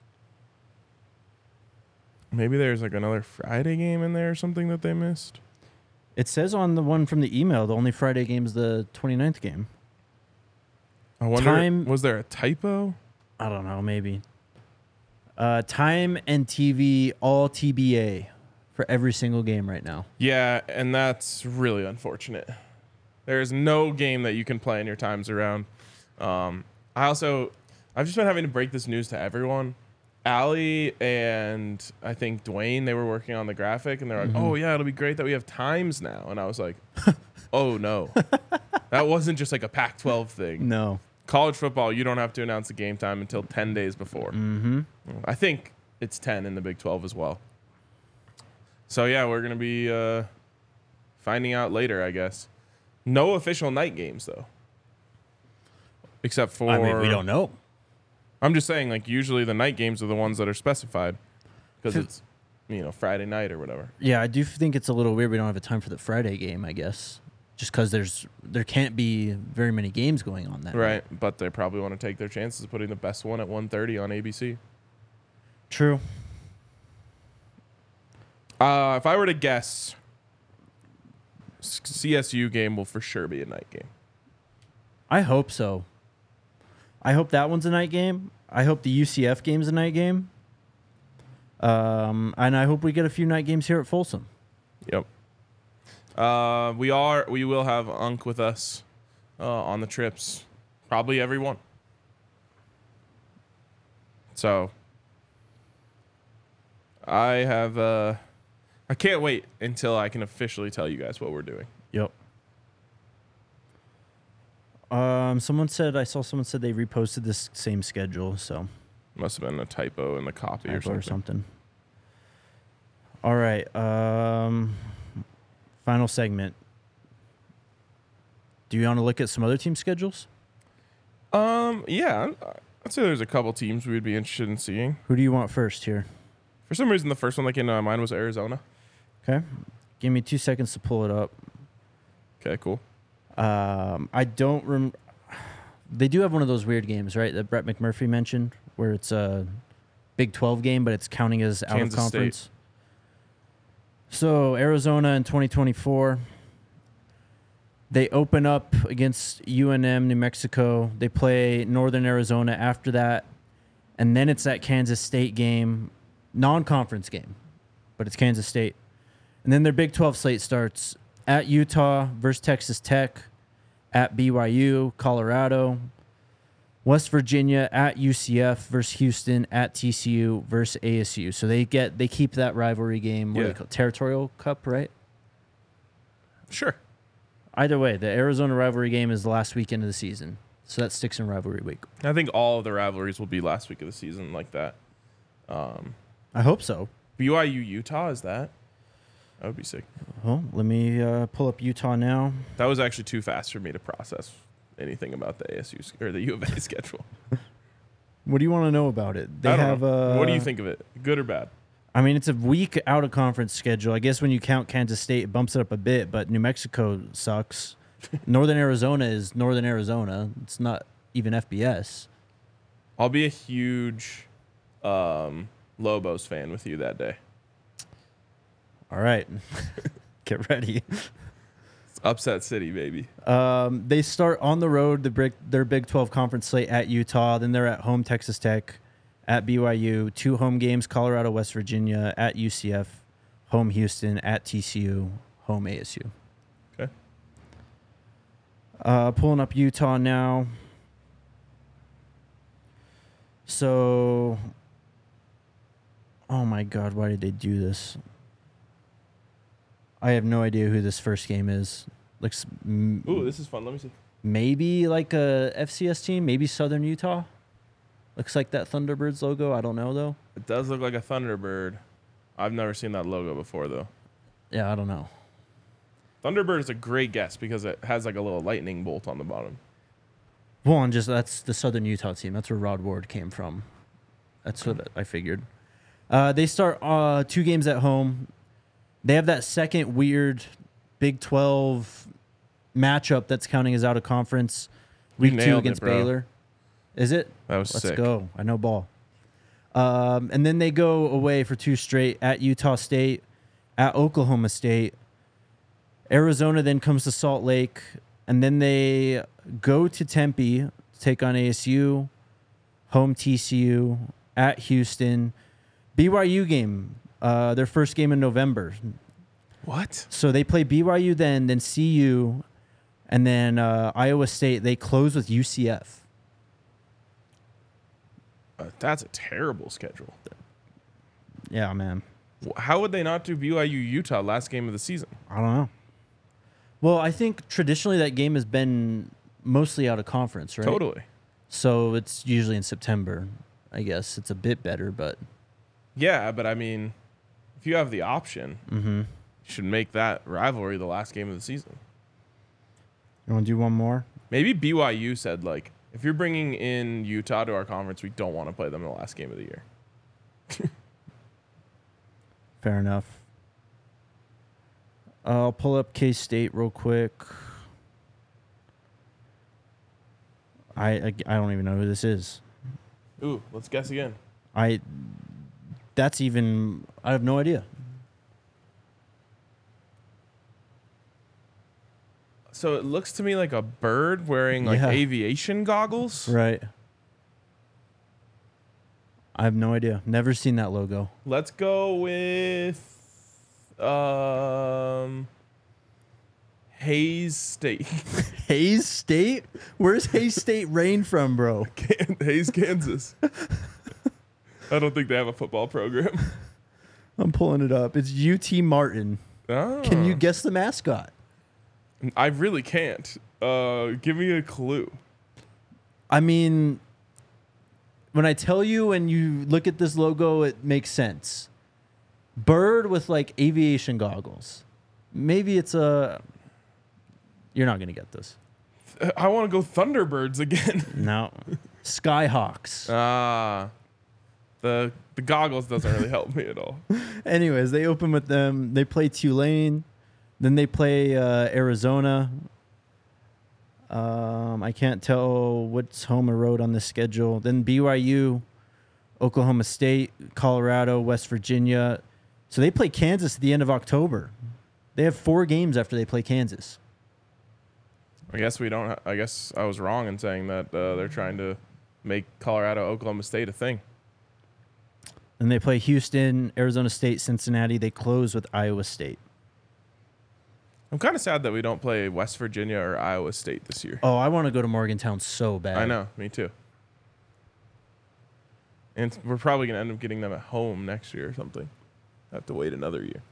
Maybe there's like another Friday game in there or something that they missed. It says on the one from the email, the only Friday game is the 29th game. I wonder, was there a typo? I don't know, maybe. Time and TV, all TBA for every single game right now. Yeah, and that's really unfortunate. There's no game that you can play in your times around. I've just been having to break this news to everyone. Allie and I think Dwayne, they were working on the graphic, and they're like, "Oh yeah, it'll be great that we have times now." And I was like, "Oh no, that wasn't just like a Pac-12 thing. No. College football, you don't have to announce the game time until 10 days before. Mm-hmm. I think it's 10 in the Big 12 as well. So yeah, we're gonna be finding out later, I guess. No official night games though, except for I mean, we don't know. I'm just saying, like, usually the night games are the ones that are specified because it's, Friday night or whatever. Yeah, I do think it's a little weird we don't have a time for the Friday game, I guess. Just because there can't be very many games going on that Right, night. but they probably want to take their chances of putting the best one at 1:30 on ABC. True. If I were to guess, CSU game will for sure be a night game. I hope so. I hope that one's a night game. I hope the UCF game's a night game. And I hope we get a few night games here at Folsom. Yep. We will have Unc with us on the trips, probably every one. So I can't wait until I can officially tell you guys what we're doing. Yep. I saw someone said they reposted this same schedule, so Must have been a typo in the copy or something. All right. Final segment. Do you want to look at some other team schedules? Yeah, I'd say there's a couple teams we would be interested in seeing. Who do you want first here? For some reason, the first one that came to my mind was Arizona. Okay. Give me 2 seconds to pull it up. Okay, cool. I don't remember. They do have one of those weird games, right? That Brett McMurphy mentioned, where it's a Big 12 game, but it's counting as out of Kansas conference. State. So Arizona in 2024, they open up against UNM, New Mexico. They play Northern Arizona after that, and then it's that Kansas State game, non-conference game, but it's Kansas State. And then their Big 12 slate starts at Utah versus Texas Tech, at BYU, Colorado, West Virginia at UCF versus Houston, at TCU versus ASU. So they keep that rivalry game. What do they call it? Territorial Cup, right? Sure. Either way, the Arizona rivalry game is the last weekend of the season, so that sticks in rivalry week. I think all of the rivalries will be last week of the season like that. I hope so. BYU Utah, is that? That would be sick. Well, let me pull up Utah now. That was actually too fast for me to process anything about the ASU or the U of A schedule. What do you want to know about it? They I don't have. know. What do you think of it? Good or bad? I mean, it's a week out of conference schedule. I guess when you count Kansas State, it bumps it up a bit, but New Mexico sucks. Northern Arizona is Northern Arizona. It's not even FBS. I'll be a huge Lobos fan with you that day. All right. Get ready. It's upset city, baby. They start on the road, their Big 12 conference slate at Utah. Then they're at home Texas Tech, at BYU, 2 home games, Colorado, West Virginia, at UCF, home Houston, at TCU, home ASU. Okay. Pulling up Utah now. So, oh my God, why did they do this? I have no idea who this first game is. Looks Ooh, this is fun. Let me see. maybe like a FCS team, maybe Southern Utah. Looks like that Thunderbirds logo. I don't know though. It does look like a Thunderbird. I've never seen that logo before though. Yeah, I don't know. Thunderbird is a great guess because it has like a little lightning bolt on the bottom. Well, and just that's the Southern Utah team. That's where Rod Ward came from. That's what I figured. They start 2 games at home. They have that second weird Big 12 matchup that's counting as out of conference. Week 2 nailed it, against bro. Baylor. Is it? That was Let's sick. go. I know ball. And then they go away for 2 straight at Utah State, at Oklahoma State. Arizona then comes to Salt Lake, and then they go to Tempe to take on ASU, home TCU, at Houston. BYU game, their first game in November. What? So they play BYU then CU, and then Iowa State. They close with UCF. That's a terrible schedule. Yeah, man. How would they not do BYU Utah last game of the season? I don't know. Well, I think traditionally that game has been mostly out of conference, right? Totally. So it's usually in September. I guess it's a bit better, but Yeah, but I mean, if you have the option, mm-hmm. you should make that rivalry the last game of the season. You want to do one more? Maybe BYU said, like, if you're bringing in Utah to our conference, we don't want to play them in the last game of the year. Fair enough. I'll pull up K-State real quick. I don't even know who this is. Ooh, let's guess again. I have no idea. So it looks to me like a bird wearing like Yeah. aviation goggles. Right. I have no idea. Never seen that logo. Let's go with Hayes State. Hayes State? Where's Hayes State rain from, bro? Hayes, Kansas. I don't think they have a football program. I'm pulling it up. It's UT Martin. Oh. Can you guess the mascot? I really can't. Give me a clue. I mean, when I tell you and you look at this logo, it makes sense. Bird with like aviation goggles. Maybe it's a... You're not going to get this. I want to go Thunderbirds again. No. Skyhawks. The goggles doesn't really help me at all. Anyways, they open with them. They play Tulane. Then they play Arizona. I can't tell what's home or road on the schedule. Then BYU, Oklahoma State, Colorado, West Virginia. So they play Kansas at the end of October. They have 4 games after they play Kansas. I guess we don't. I guess I was wrong in saying that they're trying to make Colorado, Oklahoma State a thing. And they play Houston, Arizona State, Cincinnati. They close with Iowa State. I'm kind of sad that we don't play West Virginia or Iowa State this year. Oh, I want to go to Morgantown so bad. I know, me too. And we're probably going to end up getting them at home next year or something. Have to wait another year.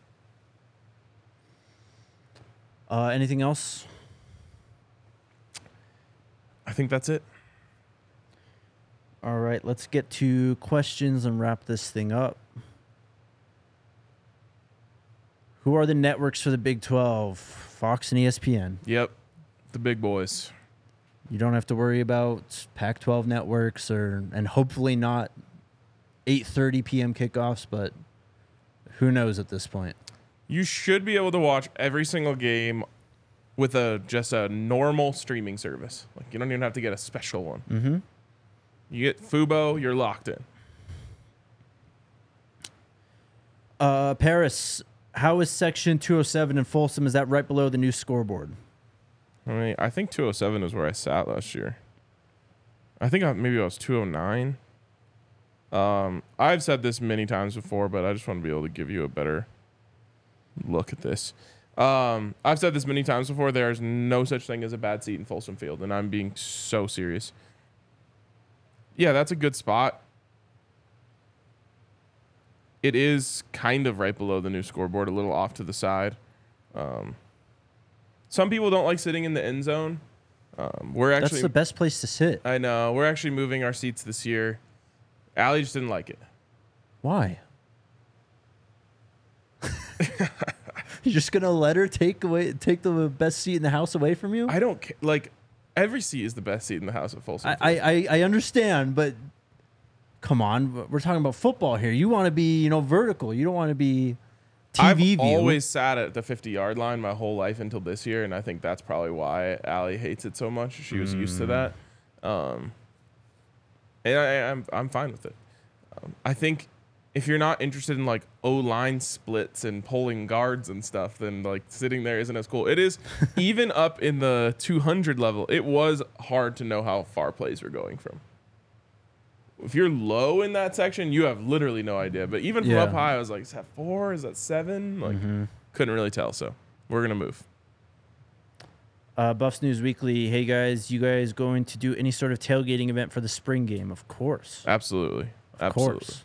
Anything else? I think that's it. All right, let's get to questions and wrap this thing up. Who are the networks for the Big 12? Fox and ESPN. Yep, the big boys. You don't have to worry about Pac-12 networks and hopefully not 8:30 p.m. kickoffs, but who knows at this point. You should be able to watch every single game with just a normal streaming service. Like you don't even have to get a special one. Mm-hmm. You get Fubo, you're locked in. Paris, how is Section 207 in Folsom? Is that right below the new scoreboard? I mean, I think 207 is where I sat last year. I think maybe I was 209. I've said this many times before, but I just want to be able to give you a better look at this. I've said this many times before. There is no such thing as a bad seat in Folsom Field, and I'm being so serious. Yeah, that's a good spot. It is kind of right below the new scoreboard, a little off to the side. Some people don't like sitting in the end zone. That's the best place to sit. I know. We're actually moving our seats this year. Allie just didn't like it. Why? You're just gonna let her take the best seat in the house away from you? I don't like. Every seat is the best seat in the house at Folsom. I understand, but come on, we're talking about football here. You want to be, vertical. You don't want to be TV I've view. always sat at the 50-yard line my whole life until this year, and I think that's probably why Allie hates it so much. She was used to that. And I'm fine with it. I think if you're not interested in like O-line splits and pulling guards and stuff, then like sitting there isn't as cool. It is even up in the 200 level. It was hard to know how far plays were going from. If you're low in that section, you have literally no idea. But even from up high, I was like, is that 4? Is that 7? Like, couldn't really tell. So we're gonna move. Buffs News Weekly. Hey guys, you guys going to do any sort of tailgating event for the spring game? Of course. Absolutely. Of course.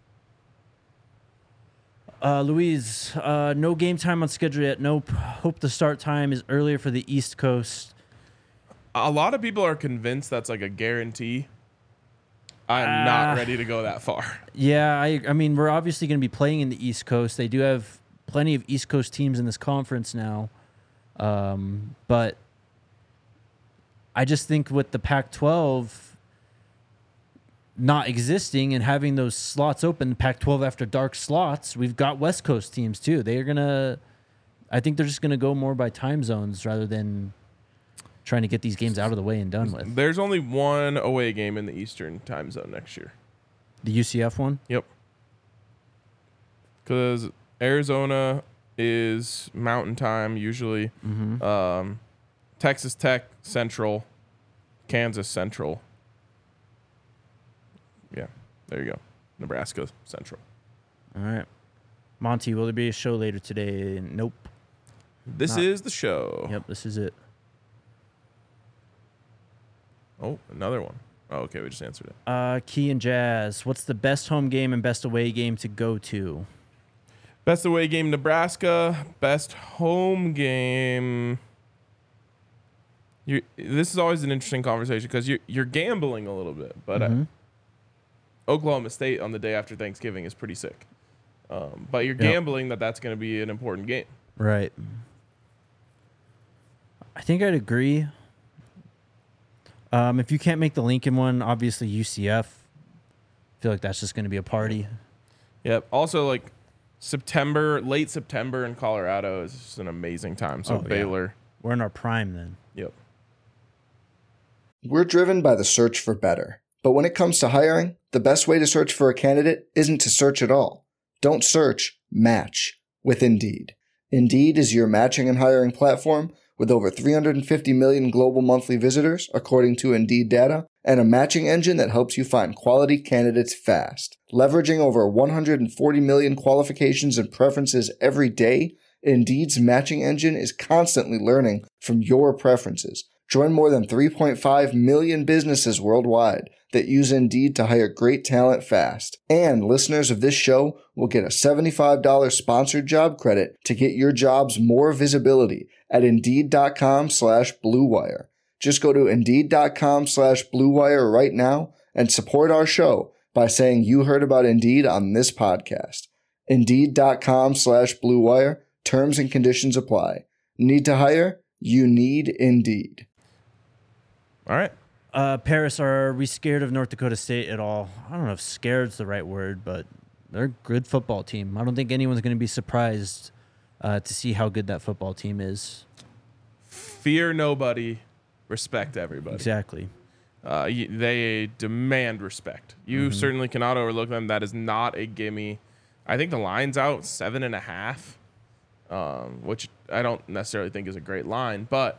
Louise, no game time on schedule yet. Nope. Hope the start time is earlier for the East Coast. A lot of people are convinced that's like a guarantee. I'm not ready to go that far. Yeah, I mean, we're obviously going to be playing in the East Coast. They do have plenty of East Coast teams in this conference now. But I just think with the Pac-12 not existing and having those slots open, Pac-12 after dark slots, we've got West Coast teams too. I think they're just going to go more by time zones rather than trying to get these games out of the way and done with. There's only one away game in the Eastern time zone next year. The UCF one? Yep. Because Arizona is Mountain Time usually. Texas Tech Central, Kansas Central. Yeah, there you go. Nebraska Central. All right. Monty, will there be a show later today? Nope. This is the show. Yep, this is it. Oh, another one. Oh, okay, we just answered it. Key and Jazz, what's the best home game and best away game to go to? Best away game, Nebraska. Best home game. This is always an interesting conversation because you're gambling a little bit, but Oklahoma State on the day after Thanksgiving is pretty sick. But you're gambling that's going to be an important game. Right. I think I'd agree. If you can't make the Lincoln one, obviously UCF. I feel like that's just going to be a party. Yep. Also, like late September in Colorado is just an amazing time. So Baylor. Yeah. We're in our prime then. Yep. We're driven by the search for better. But when it comes to hiring, the best way to search for a candidate isn't to search at all. Don't search, match with Indeed. Indeed is your matching and hiring platform with over 350 million global monthly visitors, according to Indeed data, and a matching engine that helps you find quality candidates fast. Leveraging over 140 million qualifications and preferences every day, Indeed's matching engine is constantly learning from your preferences. Join more than 3.5 million businesses worldwide that use Indeed to hire great talent fast. And listeners of this show will get a $75 sponsored job credit to get your jobs more visibility at Indeed.com/Blue Wire. Just go to Indeed.com/Blue Wire right now and support our show by saying you heard about Indeed on this podcast. Indeed.com/Blue Wire. Terms and conditions apply. Need to hire? You need Indeed. All right. Paris, are we scared of North Dakota State at all? I don't know if scared's the right word, but they're a good football team. I don't think anyone's going to be surprised to see how good that football team is. Fear nobody, respect everybody. Exactly. They demand respect. You certainly cannot overlook them. That is not a gimme. I think the line's out 7.5, which I don't necessarily think is a great line, but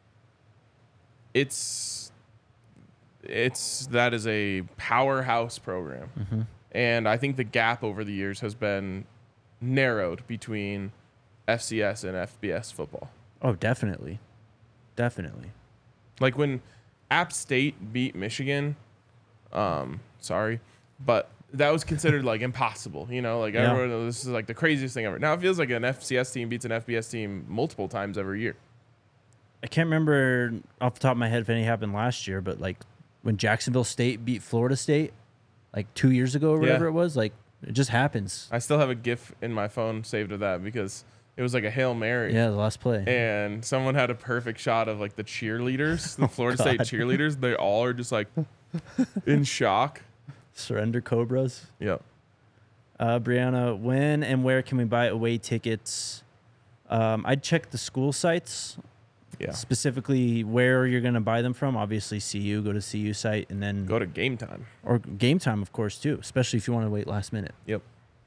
that is a powerhouse program. And I think the gap over the years has been narrowed between FCS and FBS football. Oh, definitely. Definitely. Like when App State beat Michigan, sorry, but that was considered like impossible, like everyone, this is like the craziest thing ever. Now it feels like an FCS team beats an FBS team multiple times every year. I can't remember off the top of my head if any happened last year, but like when Jacksonville State beat Florida State like 2 years ago or whatever it was, like it just happens. I still have a GIF in my phone saved of that because it was like a Hail Mary. Yeah, the last play. And someone had a perfect shot of like the cheerleaders, the Florida State cheerleaders. They all are just like in shock. Surrender Cobras. Yep. Brianna, when and where can we buy away tickets? I'd check the school sites. Yeah. Specifically, where you're going to buy them from. Obviously, CU. Go to CU site and then Go to Game Time. or Game Time, of course, too. Especially if you want to wait last minute. Yep.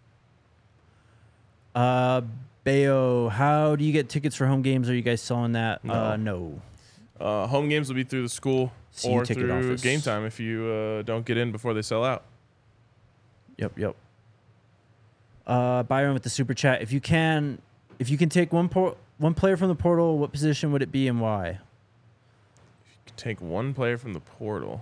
Bayo, how do you get tickets for home games? Are you guys selling that? No. No. Home games will be through the school CU or ticket through office. Game Time if you don't get in before they sell out. Yep. Byron with the super chat. If you can take one player from the portal, what position would it be and why? Take one player from the portal.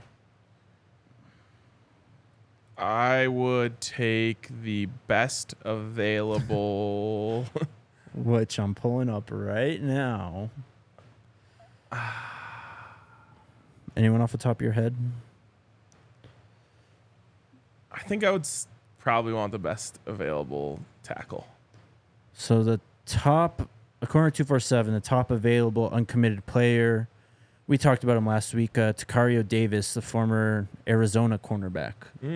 I would take the best available. Which I'm pulling up right now. Anyone off the top of your head? I think I would probably want the best available tackle. So the top, according to 247, the top available uncommitted player, we talked about him last week, Takario Davis, the former Arizona cornerback.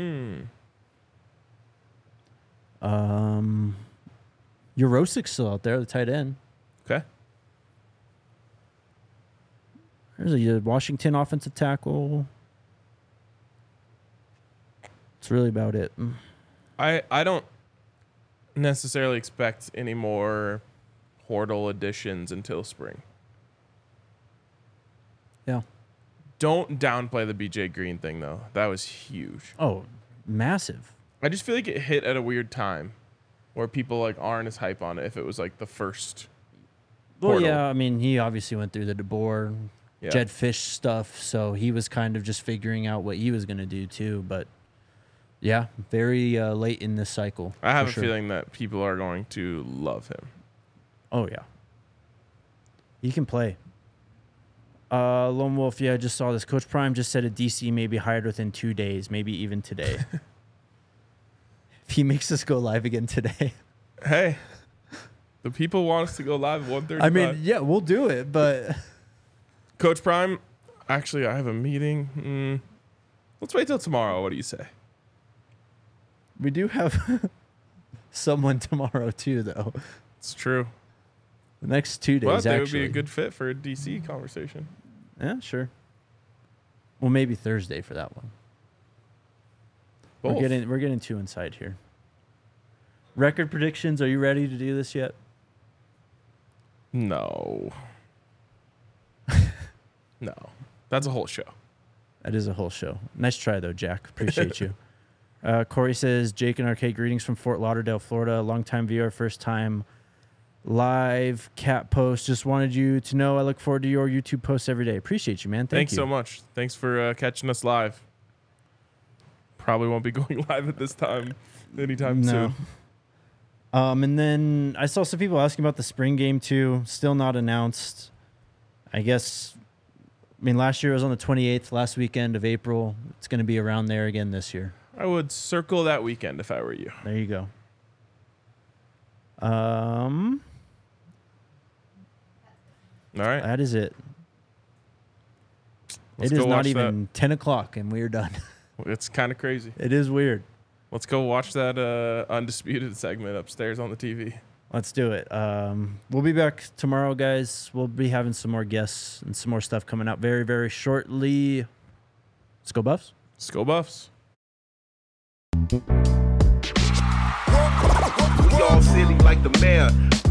Urosic's still out there, the tight end. Okay. There's a Washington offensive tackle. That's really about it. I don't necessarily expect any more portal additions until spring. Yeah. Don't downplay the BJ Green thing, though. That was huge. Oh, massive. I just feel like it hit at a weird time where people like aren't as hype on it if it was like the first Well, portal. yeah, I mean, he obviously went through the DeBoer, Yeah. Jed Fish stuff, so he was kind of just figuring out what he was going to do too. But yeah, very late in this cycle. I have for a sure. feeling that people are going to love him. Oh yeah, he can play. Lone Wolf, yeah, I just saw this. Coach Prime just said a DC may be hired within 2 days, maybe even today. If he makes us go live again today, Hey, the people want us to go live at 1:35. I mean, yeah, we'll do it. But Coach Prime, actually, I have a meeting. Let's wait till tomorrow. What do you say? we do have someone tomorrow too, though. It's true. The next 2 days, But they would actually. be a good fit for a DC conversation. Yeah, sure. Well, maybe Thursday for that one. Both. We're getting too inside here. Record predictions. Are you ready to do this yet? No. No. That's a whole show. That is a whole show. Nice try though, Jack. Appreciate you. Corey says, Jake and Arcade, greetings from Fort Lauderdale, Florida. Longtime viewer, first time live cat post. Just wanted you to know I look forward to your YouTube posts every day. Appreciate you, man. Thanks you. so much. Thanks for catching us live. Probably won't be going live at this time anytime soon. And then I saw some people asking about the spring game too. Still not announced. I guess, last year it was on the 28th, last weekend of April. It's going to be around there again this year. I would circle that weekend if I were you. There you go. All right. That is it. Let's It is go not watch even 10 o'clock and we're done. that. It's kind of crazy. It is weird. Let's go watch that Undisputed segment upstairs on the TV. Let's do it. We'll be back tomorrow, guys. We'll be having some more guests and some more stuff coming out very, very shortly. Let's go, Buffs. Let's go Buffs. We all silly like the mayor.